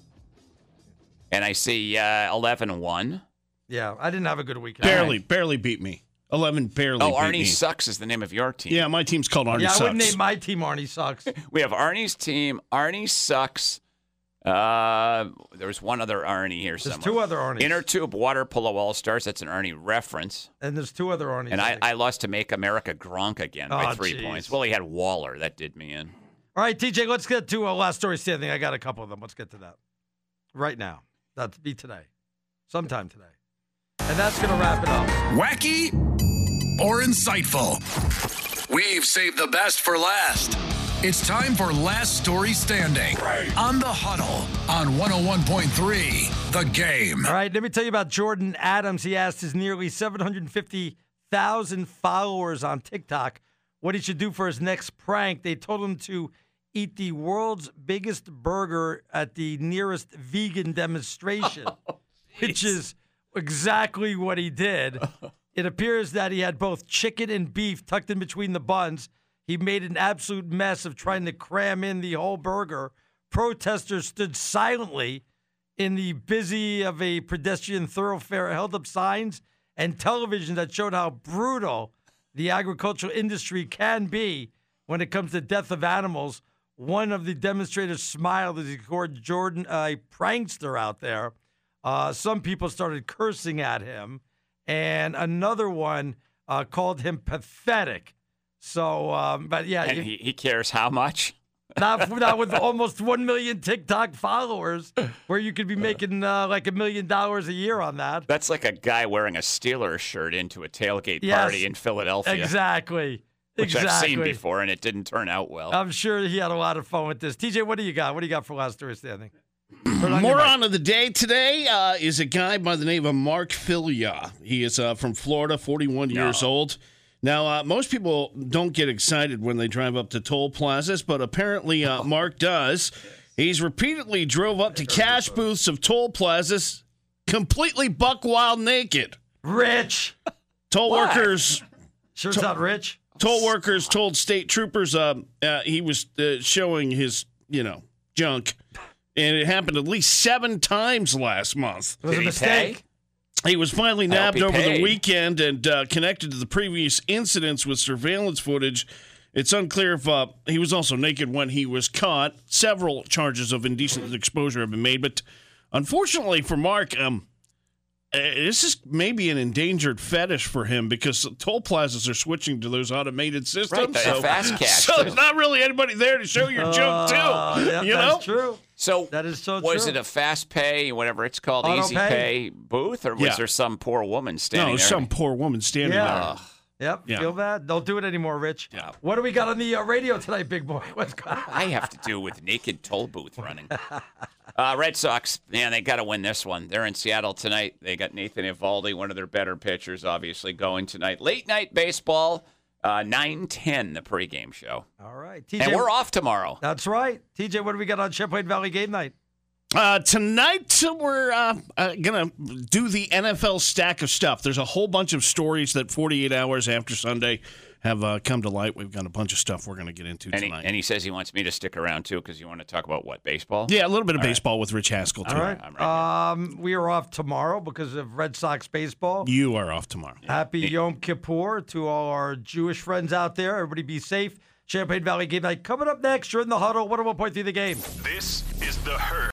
And I see uh, eleven one. Yeah, I didn't have a good week. Barely, barely beat me. eleven barely Oh, beat Arnie me. Sucks is the name of your team. Yeah, my team's called Arnie Yeah, Sucks. I wouldn't name my team Arnie Sucks. We have Arnie's team. Arnie Sucks. Uh, there's one other Arnie here There's somewhere. two other Arnies. Inner Tube Water Polo All Stars. That's an Arnie reference. And there's two other Arnies. And I, think. I lost to Make America Gronk again by Oh, three geez. points. Well, he had Waller. That did me in. All right, T J, let's get to a last story standing. I got a couple of them. Let's get to that right now. That'll be today, sometime today. And that's going to wrap it up. Wacky or insightful? We've saved the best for last. It's time for Last Story Standing on The Huddle on one oh one point three The Game. All right, let me tell you about Jordan Adams. He asked his nearly seven hundred fifty thousand followers on TikTok what he should do for his next prank. They told him to eat the world's biggest burger at the nearest vegan demonstration, which is exactly what he did. It appears that he had both chicken and beef tucked in between the buns. He made an absolute mess of trying to cram in the whole burger. Protesters stood silently in the busy of a pedestrian thoroughfare, held up signs and television that showed how brutal the agricultural industry can be when it comes to death of animals. One of the demonstrators smiled as he called Jordan a prankster out there. Uh, some people started cursing at him, and another one uh, called him pathetic. So, um, but yeah, And you- he, he cares how much? not, not with almost one million TikTok followers, where you could be making uh, like a million dollars a year on that. That's like a guy wearing a Steelers shirt into a tailgate Yes. party in Philadelphia. Exactly. which I've seen Exactly. before, and it didn't turn out well. I'm sure he had a lot of fun with this. T J, what do you got? What do you got for last Thursday, I think? Moron of the day today uh, is a guy by the name of Mark Filia. He is uh, from Florida, forty-one No. years old. Now, uh, most people don't get excited when they drive up to toll plazas, but apparently uh, Mark does. He's repeatedly drove up to cash booths of toll plazas completely buck wild naked. Rich. Toll What? workers Sure it's not rich. toll workers told state troopers uh, uh, he was uh, showing his, you know, junk. And it happened at least seven times last month. It was Did a he mistake. pay? He was finally I hope nabbed he over paid. the weekend and uh, connected to the previous incidents with surveillance footage. It's unclear if uh, he was also naked when he was caught. Several charges of indecent exposure have been made, but unfortunately for Mark, um, uh, this is maybe an endangered fetish for him because toll plazas are switching to those automated systems. Right, the so, fast cash, So too. there's not really anybody there to show your junk, too. Uh, yeah, you that's know? true. So That is so was true. it a fast pay, whatever it's called, Auto easy pay? pay booth, or was Yeah. there some poor woman No, standing there? some poor woman standing Yeah. there. Ugh. Yep. Yeah. Feel bad. Don't do it anymore, Rich. Yeah. What do we got on the uh, radio tonight, big boy? What's going on? I have to do with naked toll booth running. Uh, Red Sox, man, they got to win this one. They're in Seattle tonight. They got Nathan Eovaldi, one of their better pitchers, obviously, going tonight. Late night baseball, uh, nine ten, the pregame show. All right. T J, And we're off tomorrow. That's right. T J, what do we got on Champlain Valley game night? Uh, tonight, we're uh, uh, going to do the N F L stack of stuff. There's a whole bunch of stories that forty-eight hours after Sunday have uh, come to light. We've got a bunch of stuff we're going to get into And he, tonight. and he says he wants me to stick around, too, because you want to talk about what, baseball? yeah, a little bit of All right. baseball with Rich Haskell, too. All right. I'm right Um, we are off tomorrow because of Red Sox baseball. You are off tomorrow. Happy Yom Kippur to all our Jewish friends out there. Everybody be safe. Champaign Valley game night coming up next. You're in the huddle. one oh one point three the game. This is The Herd.